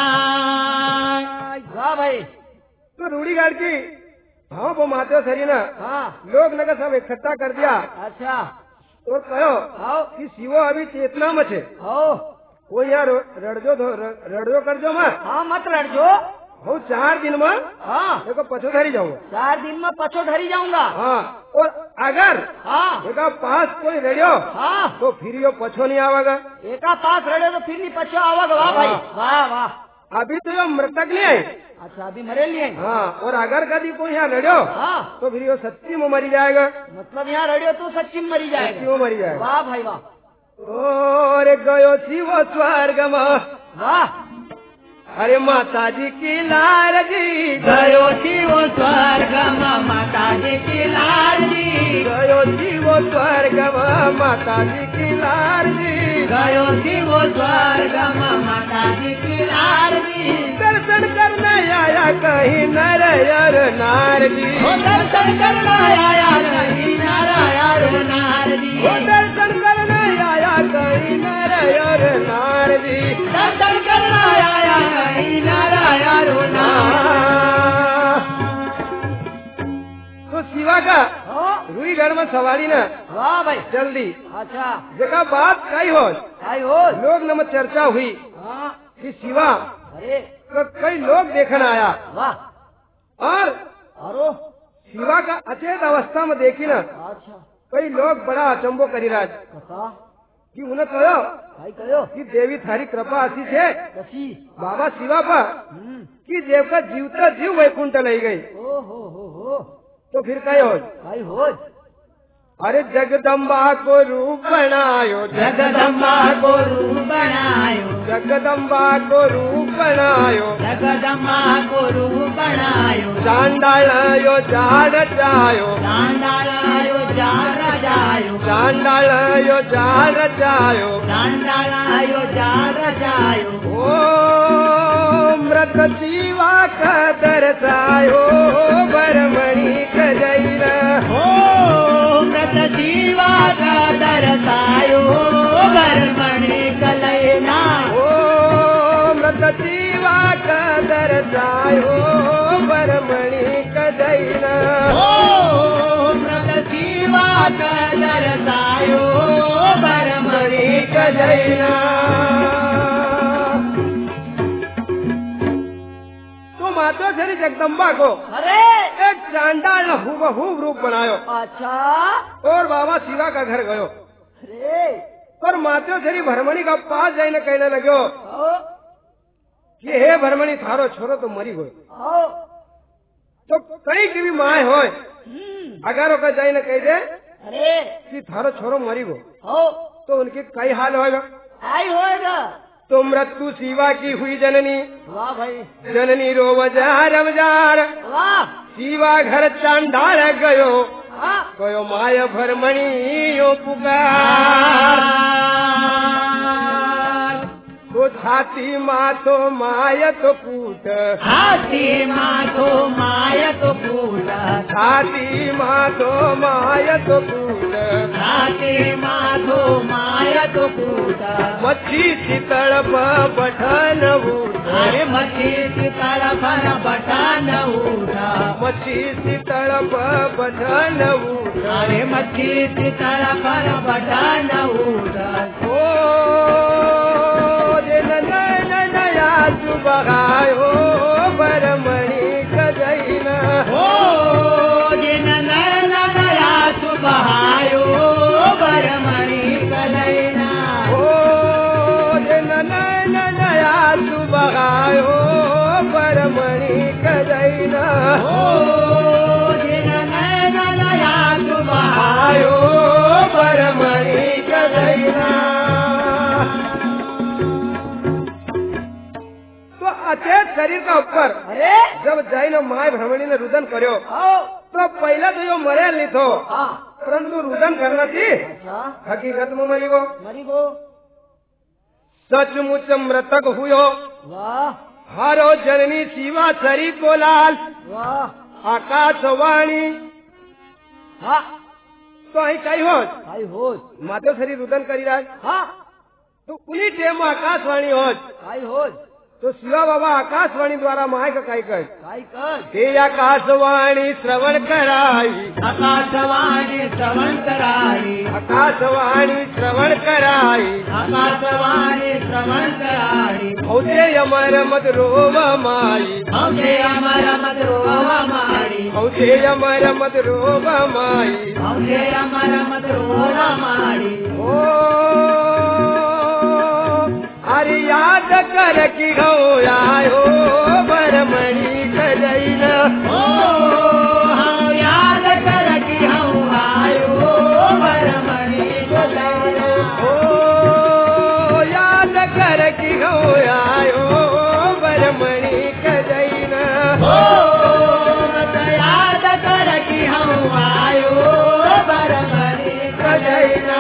Speaker 2: वाह भाई
Speaker 1: तो रूढ़ी गाड़ की हाँ वो माते सरी ना
Speaker 2: हाँ
Speaker 1: लोग ने सब इकट्ठा कर दिया
Speaker 2: अच्छा
Speaker 1: और कहो
Speaker 2: आओ
Speaker 1: कि शिवो अभी चेतना में छे।
Speaker 2: हो
Speaker 1: वो यार रड़जो रड़जो कर जो मत
Speaker 2: हाँ मत लड़ जो
Speaker 1: हो चार दिन में
Speaker 2: हाँ
Speaker 1: देखो पछो धरी जाऊंगा।
Speaker 2: चार दिन में पछो धरी जाऊंगा।
Speaker 1: हाँ और अगर
Speaker 2: हाँ
Speaker 1: देखो पास कोई रेडियो
Speaker 2: हाँ
Speaker 1: तो फिर यो पछो नहीं आवेगा।
Speaker 2: एका पास रहे तो फिर नहीं पछो आवागा। वाह भाई वाह वाह
Speaker 1: अभी तो यो मृतक नहीं आई।
Speaker 2: अच्छा अभी मरे लिए
Speaker 1: हाँ और अगर कभी कोई यहाँ रेडियो
Speaker 2: हाँ
Speaker 1: तो फिर यो सच्ची में मरी जाएगा।
Speaker 2: मतलब यहाँ रेडियो तो सच्ची में मरी
Speaker 1: सच्ची
Speaker 2: जाएगा।
Speaker 1: में मरी जाएगा।
Speaker 2: वाह भाई वाह
Speaker 1: और गयो शिव स्वर्ग में
Speaker 2: वाह
Speaker 1: अरे माता जी की लाल जी
Speaker 2: गयो शिव स्वर्ग में माता जी की लाल जी
Speaker 1: गयो शिव स्वर्ग में माता जी की लाल जी
Speaker 2: गयो शिव स्वर्ग में माता जी की लाल जी
Speaker 1: दर्शन करने आया कहीं नर और नार जी।
Speaker 2: वो दर्शन करना आया नहीं नारायण नार जी
Speaker 1: वो दर्शन करने आया कहीं नर और नार जी।
Speaker 2: दर्शन करना आया नहीं नारायण नार।
Speaker 1: तो शिवा का
Speaker 2: हो
Speaker 1: रूईगढ़ में सवारी ना
Speaker 2: वाह भाई
Speaker 1: जल्दी
Speaker 2: अच्छा
Speaker 1: देखा बात कई हो
Speaker 2: भाई हो
Speaker 1: लोग न में चर्चा हुई
Speaker 2: हाँ
Speaker 1: कि शिवा
Speaker 2: अरे
Speaker 1: तो कई लोग देखने आया
Speaker 2: वाह
Speaker 1: और
Speaker 2: अरो
Speaker 1: शिवा का अचेत अवस्था में देखी ना
Speaker 2: अच्छा
Speaker 1: कई लोग बड़ा अचंबो करी राज
Speaker 2: कसा
Speaker 1: कि उन्हें कहो
Speaker 2: भाई कहो
Speaker 1: कि देवी थारी कृपा ऐसी छे
Speaker 2: कसी
Speaker 1: बाबा शिवा पर
Speaker 2: हम्म
Speaker 1: कि देव का जीवता जीव वैकुंठ ले गई।
Speaker 2: ओ हो हो हो
Speaker 1: तो फिर कहीं हो
Speaker 2: भाई हो
Speaker 1: अरे जगदम्बा को रूप बनायो
Speaker 2: जगदम्बा को रूप बनायो
Speaker 1: जगदम्बा को रूप बनायो
Speaker 2: जगदम्बा को रूप बनायो
Speaker 1: चांडालो झाड़ जायो
Speaker 2: चांडालायो जार जायो
Speaker 1: चांडालो झाड़ जायो
Speaker 2: चांडालायो जार जायो
Speaker 1: ओ मृत जीवा का दर्शायो बरमणि कजैरा
Speaker 2: हो मृत जीवा का दर्शायो बरमणि कलैना
Speaker 1: ओ मृत जीवा का दर्शायो बरमणि कजैरा
Speaker 2: ओ मृत जीवा का दर्शायो बरमणि
Speaker 1: कजैरा। तो माता श्री जगदम्बा को
Speaker 2: अरे
Speaker 1: एक चांडाल ने हूबहूब रूप बनायो
Speaker 2: अच्छा
Speaker 1: और बाबा शिवा का घर गयो
Speaker 2: अरे
Speaker 1: और माता श्री भरमणी का पास जाने कहने लगे
Speaker 2: ओ
Speaker 1: कि हे भरमणी थारो छोरो तो मरी गयो।
Speaker 2: ओ
Speaker 1: तो कई की भी माए हो
Speaker 2: हम्म
Speaker 1: अगर ओका जाई न कह दे
Speaker 2: अरे
Speaker 1: कि थारो छोरो मरी गो
Speaker 2: हो
Speaker 1: तो उनकी कई हाल होएगा।
Speaker 2: आई होएगा
Speaker 1: तो मृत्यु शिवा की हुई जननी
Speaker 2: वाह भाई
Speaker 1: जननी रो बजार बजार
Speaker 2: वाह
Speaker 1: शिवा घर चांडाल गयो
Speaker 2: हाँ
Speaker 1: गयो माय भरमणी यो पुकार। तो छाती माथो मायत कूट,
Speaker 2: छाती माथो मायत कूट,
Speaker 1: छाती माथो मायत कूट,
Speaker 2: छाती माथो मायत कूट,
Speaker 1: मच्छी शीतळ बटन उठ,
Speaker 2: अरे मच्छी शीतळ बटन उठ,
Speaker 1: मच्छी शीतळ बटन उठ,
Speaker 2: अरे मच्छी शीतळ बटन उठ,
Speaker 1: ओ नया सुबहायो बरमणी कजैन,
Speaker 2: हो जिन नया सुबहायो बरमणी कजैना,
Speaker 1: ओ जिन नया सुबहायो बरमणी कजैन,
Speaker 2: हो जिन नया सुबहायो
Speaker 1: बरमणी कजैना। अचेत शरीर का ऊपर
Speaker 2: अरे
Speaker 1: जब जैन माय भ्रमणी ने रुदन करो तो पहला तो यो मरेल नहीं थो, परंतु रुदन करना थी हकीकत में मरी गो
Speaker 2: मरी गो
Speaker 1: सचमुच मृतक हुयो।
Speaker 2: वाह
Speaker 1: हारो जननी शिवा सरी को लाल
Speaker 2: वाह
Speaker 1: आकाशवाणी।
Speaker 2: हाँ
Speaker 1: तो અહીં કઈ હોત
Speaker 2: भाई होज
Speaker 1: માતો શરીર રુદન કરી રહ્યા
Speaker 2: हाँ
Speaker 1: તો ઉની ટેમ આકાશવાણી હોત
Speaker 2: भाई होज
Speaker 1: तो शिवा बाबा आकाशवाणी द्वारा माय का कई कर
Speaker 2: भाई कर
Speaker 1: हे आकाशवाणी श्रवण कराई,
Speaker 2: आकाशवाणी श्रवण कराई,
Speaker 1: आकाशवाणी श्रवण कराई,
Speaker 2: आकाशवाणी श्रवण कराई,
Speaker 1: हौजे अमर मत रोव माई,
Speaker 2: हौजे अमर मत रोवा मारी,
Speaker 1: हौजे अमर मत रोव माई,
Speaker 2: हौजे अमर मत रोवा मारी,
Speaker 1: ओ अरे याद कर कि हो आयो बरमणी कजैन,
Speaker 2: ओ हम याद कर कि हम आयो बरमणी कजैन,
Speaker 1: ओ याद कर कि हो आयो बरमणी कजैन,
Speaker 2: ओ याद कर कि हम आयो बरमणी कजैन।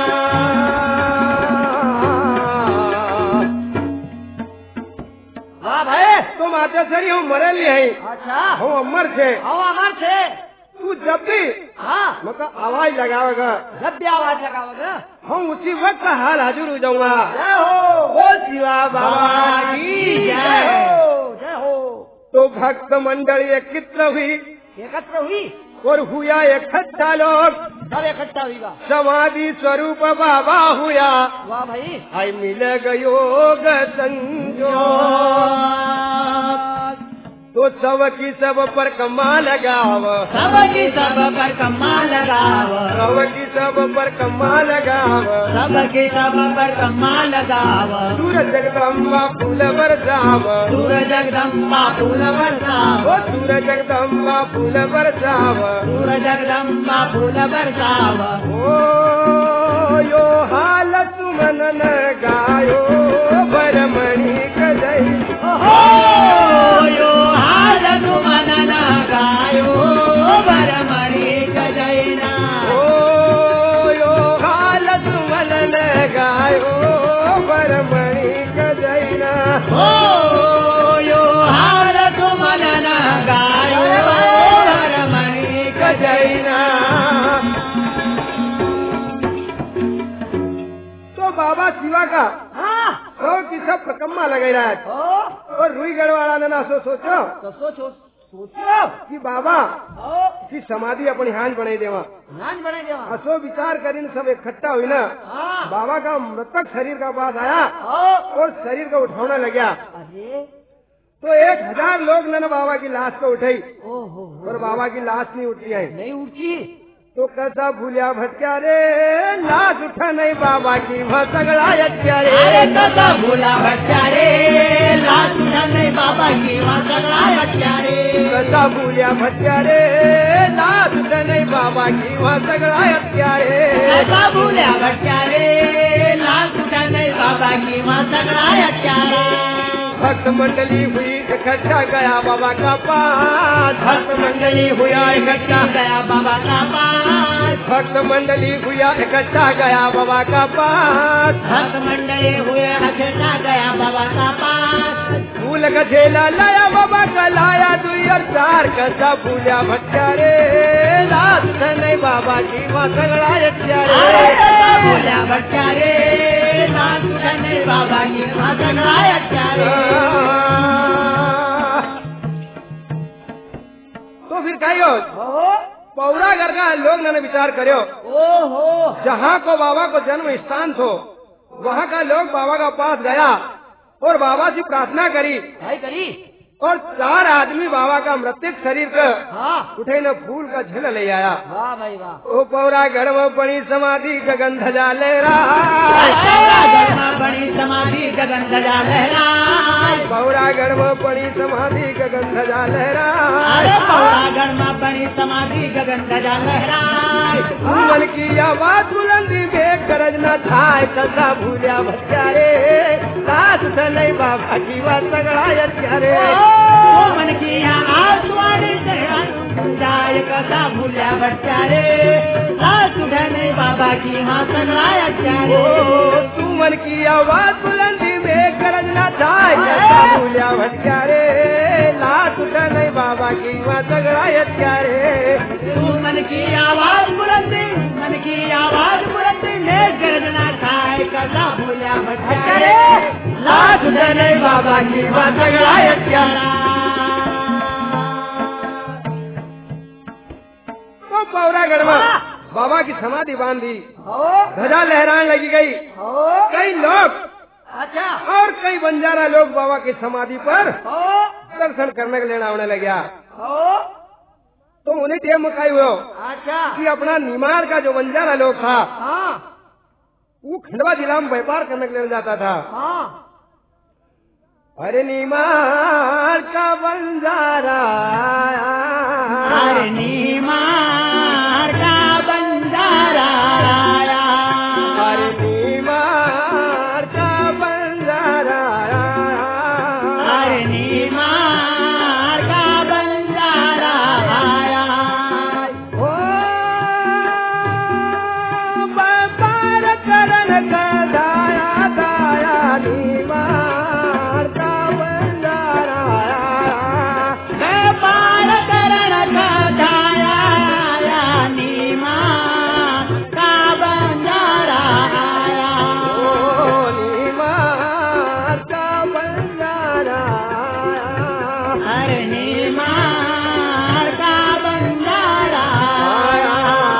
Speaker 1: तो माता सरी हम मरेली है,
Speaker 2: अच्छा
Speaker 1: हम अमर छे,
Speaker 2: हम अमर छे,
Speaker 1: तू जब भी
Speaker 2: हाँ
Speaker 1: मतलब आवाज लगावेगा
Speaker 2: जब भी आवाज लगाओगे
Speaker 1: हम उसी वक्त हाल हाजिर हो जाऊंगा।
Speaker 2: जय हो
Speaker 1: बोल शिवा बाबा की
Speaker 2: जय
Speaker 1: जय।
Speaker 2: हो जय हो।
Speaker 1: तो भक्त मंडली एकत्र हुई
Speaker 2: एकत्र हुई
Speaker 1: और हुआ इकट्ठा लोग,
Speaker 2: सब इकट्ठा हुईगा।
Speaker 1: समाधि स्वरूप बाबा हुआ,
Speaker 2: वाह भाई
Speaker 1: आई मिल गयोग संजोग। तो सब की सब पर कमा लगाव,
Speaker 2: सब की सब पर कम्मा लगाव,
Speaker 1: सब की सब पर कमा लगाव,
Speaker 2: सब की सब पर कम्मा लगाव,
Speaker 1: सूरज जगदम्बा फूल बरसाव,
Speaker 2: सूरज जगदम्बा फूल बरसाव,
Speaker 1: ओ सूरज जगदम्बा फूल बरसाव,
Speaker 2: सूरज जगदम्बा फूल बरसाव,
Speaker 1: ओ यो हाल सुमन न गायो बरमणी कजई,
Speaker 2: हो यो हाल सुमन न गायो बरमणी कजैना,
Speaker 1: ओ यो हाल सुमन न गायो बरमणी कजैना,
Speaker 2: हो यो हाल सुमन न गायो बरमणी कजैना।
Speaker 1: तो बाबा शिवा का
Speaker 2: हाँ
Speaker 1: सब की सब प्रकम्मा लगे रहा है।
Speaker 2: हो
Speaker 1: और रुईगढ़ वाला ने ना सो सोचो
Speaker 2: तो सोचो सोचो
Speaker 1: कि बाबा
Speaker 2: हो
Speaker 1: की समाधि अपनी हाथ बनाई देवा,
Speaker 2: नान बने देवा
Speaker 1: असो विचार करीन सब इकट्ठा हुई ना,
Speaker 2: हाँ
Speaker 1: बाबा का मृतक शरीर का पास आया
Speaker 2: हो
Speaker 1: और शरीर को उठाने लगा।
Speaker 2: अरे
Speaker 1: तो एक हजार लोग ने बाबा की लाश को उठाई
Speaker 2: ओहो
Speaker 1: और बाबा की लाश नहीं उठती है।
Speaker 2: नहीं उठी
Speaker 1: तो कैसा भूलिया भटक्या रे, लाश उठा नहीं बाबा की वह सगड़ा अटक्या रे,
Speaker 2: अरे कसा भूला बच्चा रे, लाश उठा नहीं बाबा की वहाँ सगड़ा बच्चा रे,
Speaker 1: कैसा भूलिया भटक्या रे, लाश उठा नहीं बाबा की वह सगड़ा अटक्या रे,
Speaker 2: कसा भूला बच्चा रे, लाश उठा नहीं बाबा की वहाँ सगड़ा बच्चा रे।
Speaker 1: भक्त मंडली हुई इकट्ठा गया बाबा का पास,
Speaker 2: भक्त मंडली हुआ इकट्ठा गया बाबा का पास,
Speaker 1: भक्त मंडली हुआ इकट्ठा गया बाबा का पास,
Speaker 2: भक्त मंडली हुए इकट्ठा गया बाबा का पास,
Speaker 1: फूल का झेला लाया बाबा का, लाया दुई और चार कसा भूलिया भटका रे, लात नहीं बाबा की माँ सगड़ा रे,
Speaker 2: भूलिया भटका रे, लात नहीं बाबा की माँ सगड़ा रे।
Speaker 1: तो फिर कहियो पौरागढ़ का लोग ने विचार करो,
Speaker 2: ओहो
Speaker 1: जहाँ को बाबा को जन्म स्थान थो, वहाँ का लोग बाबा का पास गया और बाबा से प्रार्थना करी
Speaker 2: भाई करी,
Speaker 1: और चार आदमी बाबा का मृतक शरीर का
Speaker 2: हाँ
Speaker 1: उठे न फूल का झिल ले आया।
Speaker 2: वाह भाई वाह।
Speaker 1: ओ पौरागढ़ में बड़ी समाधि गगन ध्वजा लहरा,
Speaker 2: पौरागढ़ में बड़ी समाधि गगन ध्वजा लहरा,
Speaker 1: पौरागढ़ में बड़ी समाधि गगन ध्वजा लहरा,
Speaker 2: पौरागढ़ में बड़ी समाधि गगन ध्वजा लहरा,
Speaker 1: मन की आवाज बुलंदी में गरज न थाय, कसा भूलिया भटका रे, लात नहीं बाबा की बात सगड़ा रे,
Speaker 2: मन की आवाज वाली जाय कसा भूलिया भटका रे, लात नहीं बाबा की माँ सगड़ा रे,
Speaker 1: तू मन की आवाज बुलंदी में गरज न थाय, कसा भूलिया भटका रे, लात नहीं बाबा की माँ सगड़ा रे,
Speaker 2: तू मन की आवाज बुलंदी, मन की आवाज बुलंदी में गर्जना खाए, कसा भूलिया भटका रे,
Speaker 1: लात नहीं बाबा की माँ सगड़ा रे। तो पौरागढ़ में बाबा की समाधि बांधी, ध्वजा लहराने लगी गई, कई लोग
Speaker 2: अच्छा
Speaker 1: और कई बंजारा लोग बाबा की समाधि पर दर्शन करने के लिए आने लग गया। तो उन्हें टेम मुकाई हुआ
Speaker 2: अच्छा
Speaker 1: कि अपना निमाड़ का जो बंजारा लोग था,
Speaker 2: हाँ
Speaker 1: वो खंडवा जिला में व्यापार करने के लिए जाता था।
Speaker 2: हाँ
Speaker 1: अरे निमाड़ का बंजारा,
Speaker 2: अरे निमाड़ का बंजारा,
Speaker 1: अरे निमाड़ का बंजारा,
Speaker 2: अरे निमाड़ का बंजारा आया,
Speaker 1: ओ व्यापार करन का दाया दाया, निमाड़ का बंजारा,
Speaker 2: व्यापार करण का दाया आया, निमाड़ का बंजारा आया,
Speaker 1: ओ निमाड़ का बंजारा,
Speaker 2: अरे निमाड़ का बंजारा आया।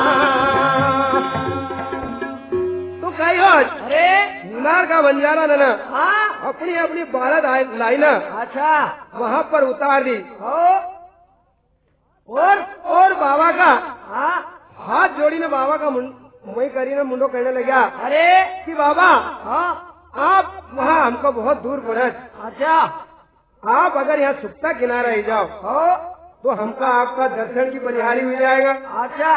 Speaker 1: तो कहियो
Speaker 2: अरे
Speaker 1: निमाड़ का बंजारा ने ना
Speaker 2: हाँ
Speaker 1: अपनी अपनी बारह लाइन
Speaker 2: अच्छा
Speaker 1: वहाँ पर उतार दी,
Speaker 2: हो
Speaker 1: और और बाबा का
Speaker 2: हाँ
Speaker 1: हाथ जोड़ी ने बाबा का मुई करी ने मुंडो कहने लगा
Speaker 2: अरे
Speaker 1: कि बाबा
Speaker 2: हाँ
Speaker 1: आप वहाँ हमको बहुत दूर पड़े,
Speaker 2: अच्छा
Speaker 1: आप अगर यहाँ सुप्ता किनारा ही जाओ
Speaker 2: हो
Speaker 1: तो हमका आपका दर्शन की बलिहारी हो जाएगा।
Speaker 2: अच्छा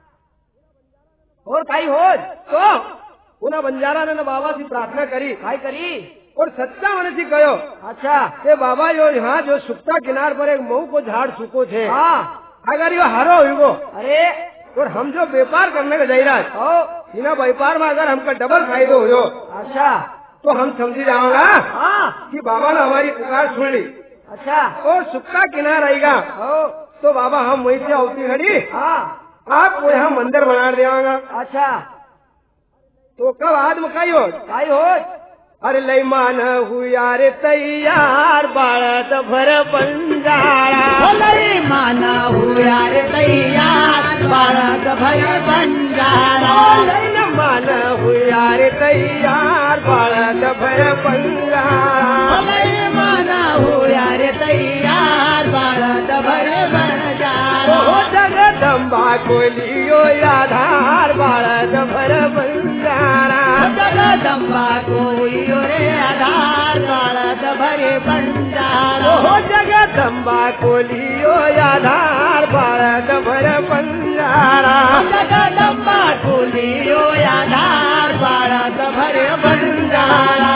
Speaker 2: और भाई हो
Speaker 1: तो उन्हें बंजारा ने बाबा से प्रार्थना करी
Speaker 2: भाई करी
Speaker 1: और सच्चा मन से कहो
Speaker 2: अच्छा
Speaker 1: कि बाबा जो यहाँ जो सुप्ता किनार पर एक मऊ को झाड़ सूखो थे,
Speaker 2: हाँ
Speaker 1: अगर यो हरो हुई
Speaker 2: अरे
Speaker 1: और हम जो व्यापार करने का जा रहा
Speaker 2: हो
Speaker 1: इना व्यापार में अगर हमका डबल फायदो हो
Speaker 2: अच्छा
Speaker 1: तो हम समझी जाऊंगा
Speaker 2: हाँ
Speaker 1: कि बाबा ने हमारी पुकार सुन ली
Speaker 2: अच्छा
Speaker 1: और सुप्ता किनार रहेगा
Speaker 2: हो
Speaker 1: तो बाबा हम वहीं से होती घड़ी
Speaker 2: हाँ
Speaker 1: आपको यहाँ मंदिर बना देवांगा।
Speaker 2: अच्छा
Speaker 1: तो कब आज मकाई हो
Speaker 2: भाई हो
Speaker 1: अरे लई मान हुआ रे तैयार बारत भर बंजारा,
Speaker 2: लई माना हुआ रे तैयार बारात भर बंजारा,
Speaker 1: लई मान हुआ रे तैयार बारत भर बंजारा,
Speaker 2: लई माना हुआ रे तैयार बारात भर बंजारा,
Speaker 1: ओ जगदम्बा को लियो आधार बारत भर बंजारा,
Speaker 2: जगदम्बा कोई रे आधार बारात भरे बंजारा,
Speaker 1: ओ जगदम्बा को लियो आधार बारत भर बंजारा,
Speaker 2: जगदम्बा को लियो आधार बारात भरे बंजारा।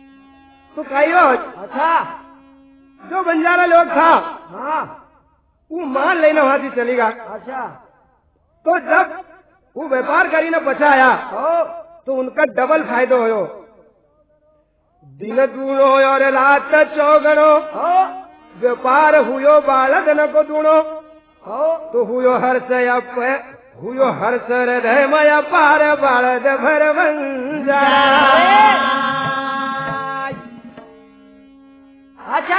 Speaker 1: तो कहियो
Speaker 2: अच्छा
Speaker 1: जो बंजारा लोग था
Speaker 2: हाँ
Speaker 1: वो मान लेना वहाँ से चलेगा।
Speaker 2: अच्छा।
Speaker 1: तो जब वो व्यापार करी न बचाया तो उनका डबल फायदा हो। दिन दूनो और रात चौगणो व्यापार हुयो बालक न को दूनो तो हुयो हर्ष हुयो हर्ष हृदय मय पार बालद भर बंजा।
Speaker 2: अच्छा।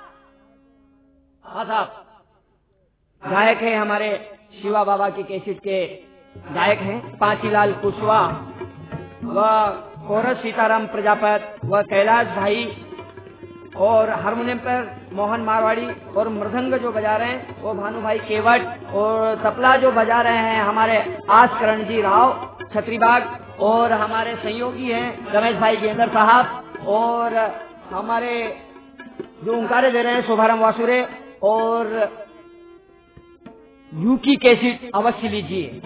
Speaker 2: हाँ साहब, गायक है हमारे शिवा बाबा की कैसेट के गायक हैं पांचीलाल कुशवाहा, वह कोरस सीताराम प्रजापति, वह कैलाश भाई, और हारमोनियम पर मोहन मारवाड़ी, और मृदंग जो बजा रहे हैं वो भानु भाई केवट, और तबला जो बजा रहे हैं हमारे आस करण जी राव छत्रीबाग, और हमारे सहयोगी हैं रमेश भाई गेंदर साहब, और हमारे जो ओंकारे दे रहे हैं शोभाराम वासुरे, और यूकी कैसेट अवश्य लीजिए।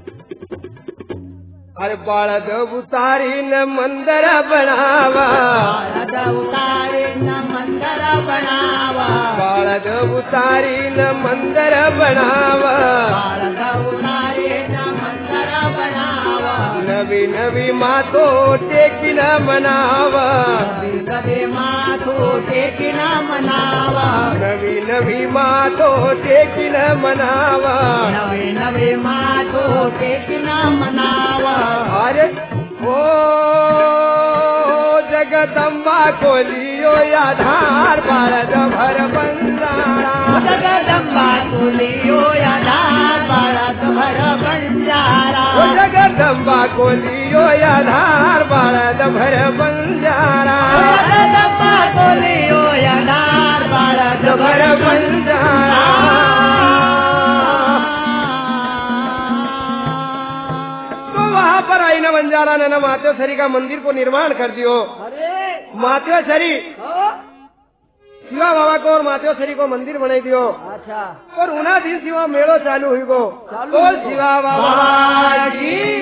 Speaker 1: अरे बालद उतारी न मंदिर बनावा,
Speaker 2: बालद उतारी न मंदिर बनावा,
Speaker 1: बालद उतारी न मंदिर बनावा,
Speaker 2: बालद उतारी न मंदिर बनावा,
Speaker 1: नवी नवी मातो टेकी न मनावा,
Speaker 2: नवी नवी मातो टेकी न मनावा,
Speaker 1: नवी नवी मातो टेकी न मनावा,
Speaker 2: नवी नवी मातो टेकी न मनावा।
Speaker 1: अरे ओ जगदम्बा को लियो आधार बालद भर बंजारा,
Speaker 2: जगदम्बा को लियो आधार बालद भर बंजारा,
Speaker 1: जगदम्बा को लियो आधार बालद भर बंजारा,
Speaker 2: जगदम्बा को लियो आधार बालद भर बंजारा।
Speaker 1: वहाँ पर आई न बंजारा ने न मातेश्वरी का मंदिर को निर्माण कर दियो।
Speaker 2: अरे
Speaker 1: मातेश्वरी शिवा बाबा को और मातेश्वरी को मंदिर बनाई दियो।
Speaker 2: अच्छा।
Speaker 1: और उना दिन शिवा मेड़ो चालू हुई गो।
Speaker 2: चालू
Speaker 1: तो शिवा बाबा की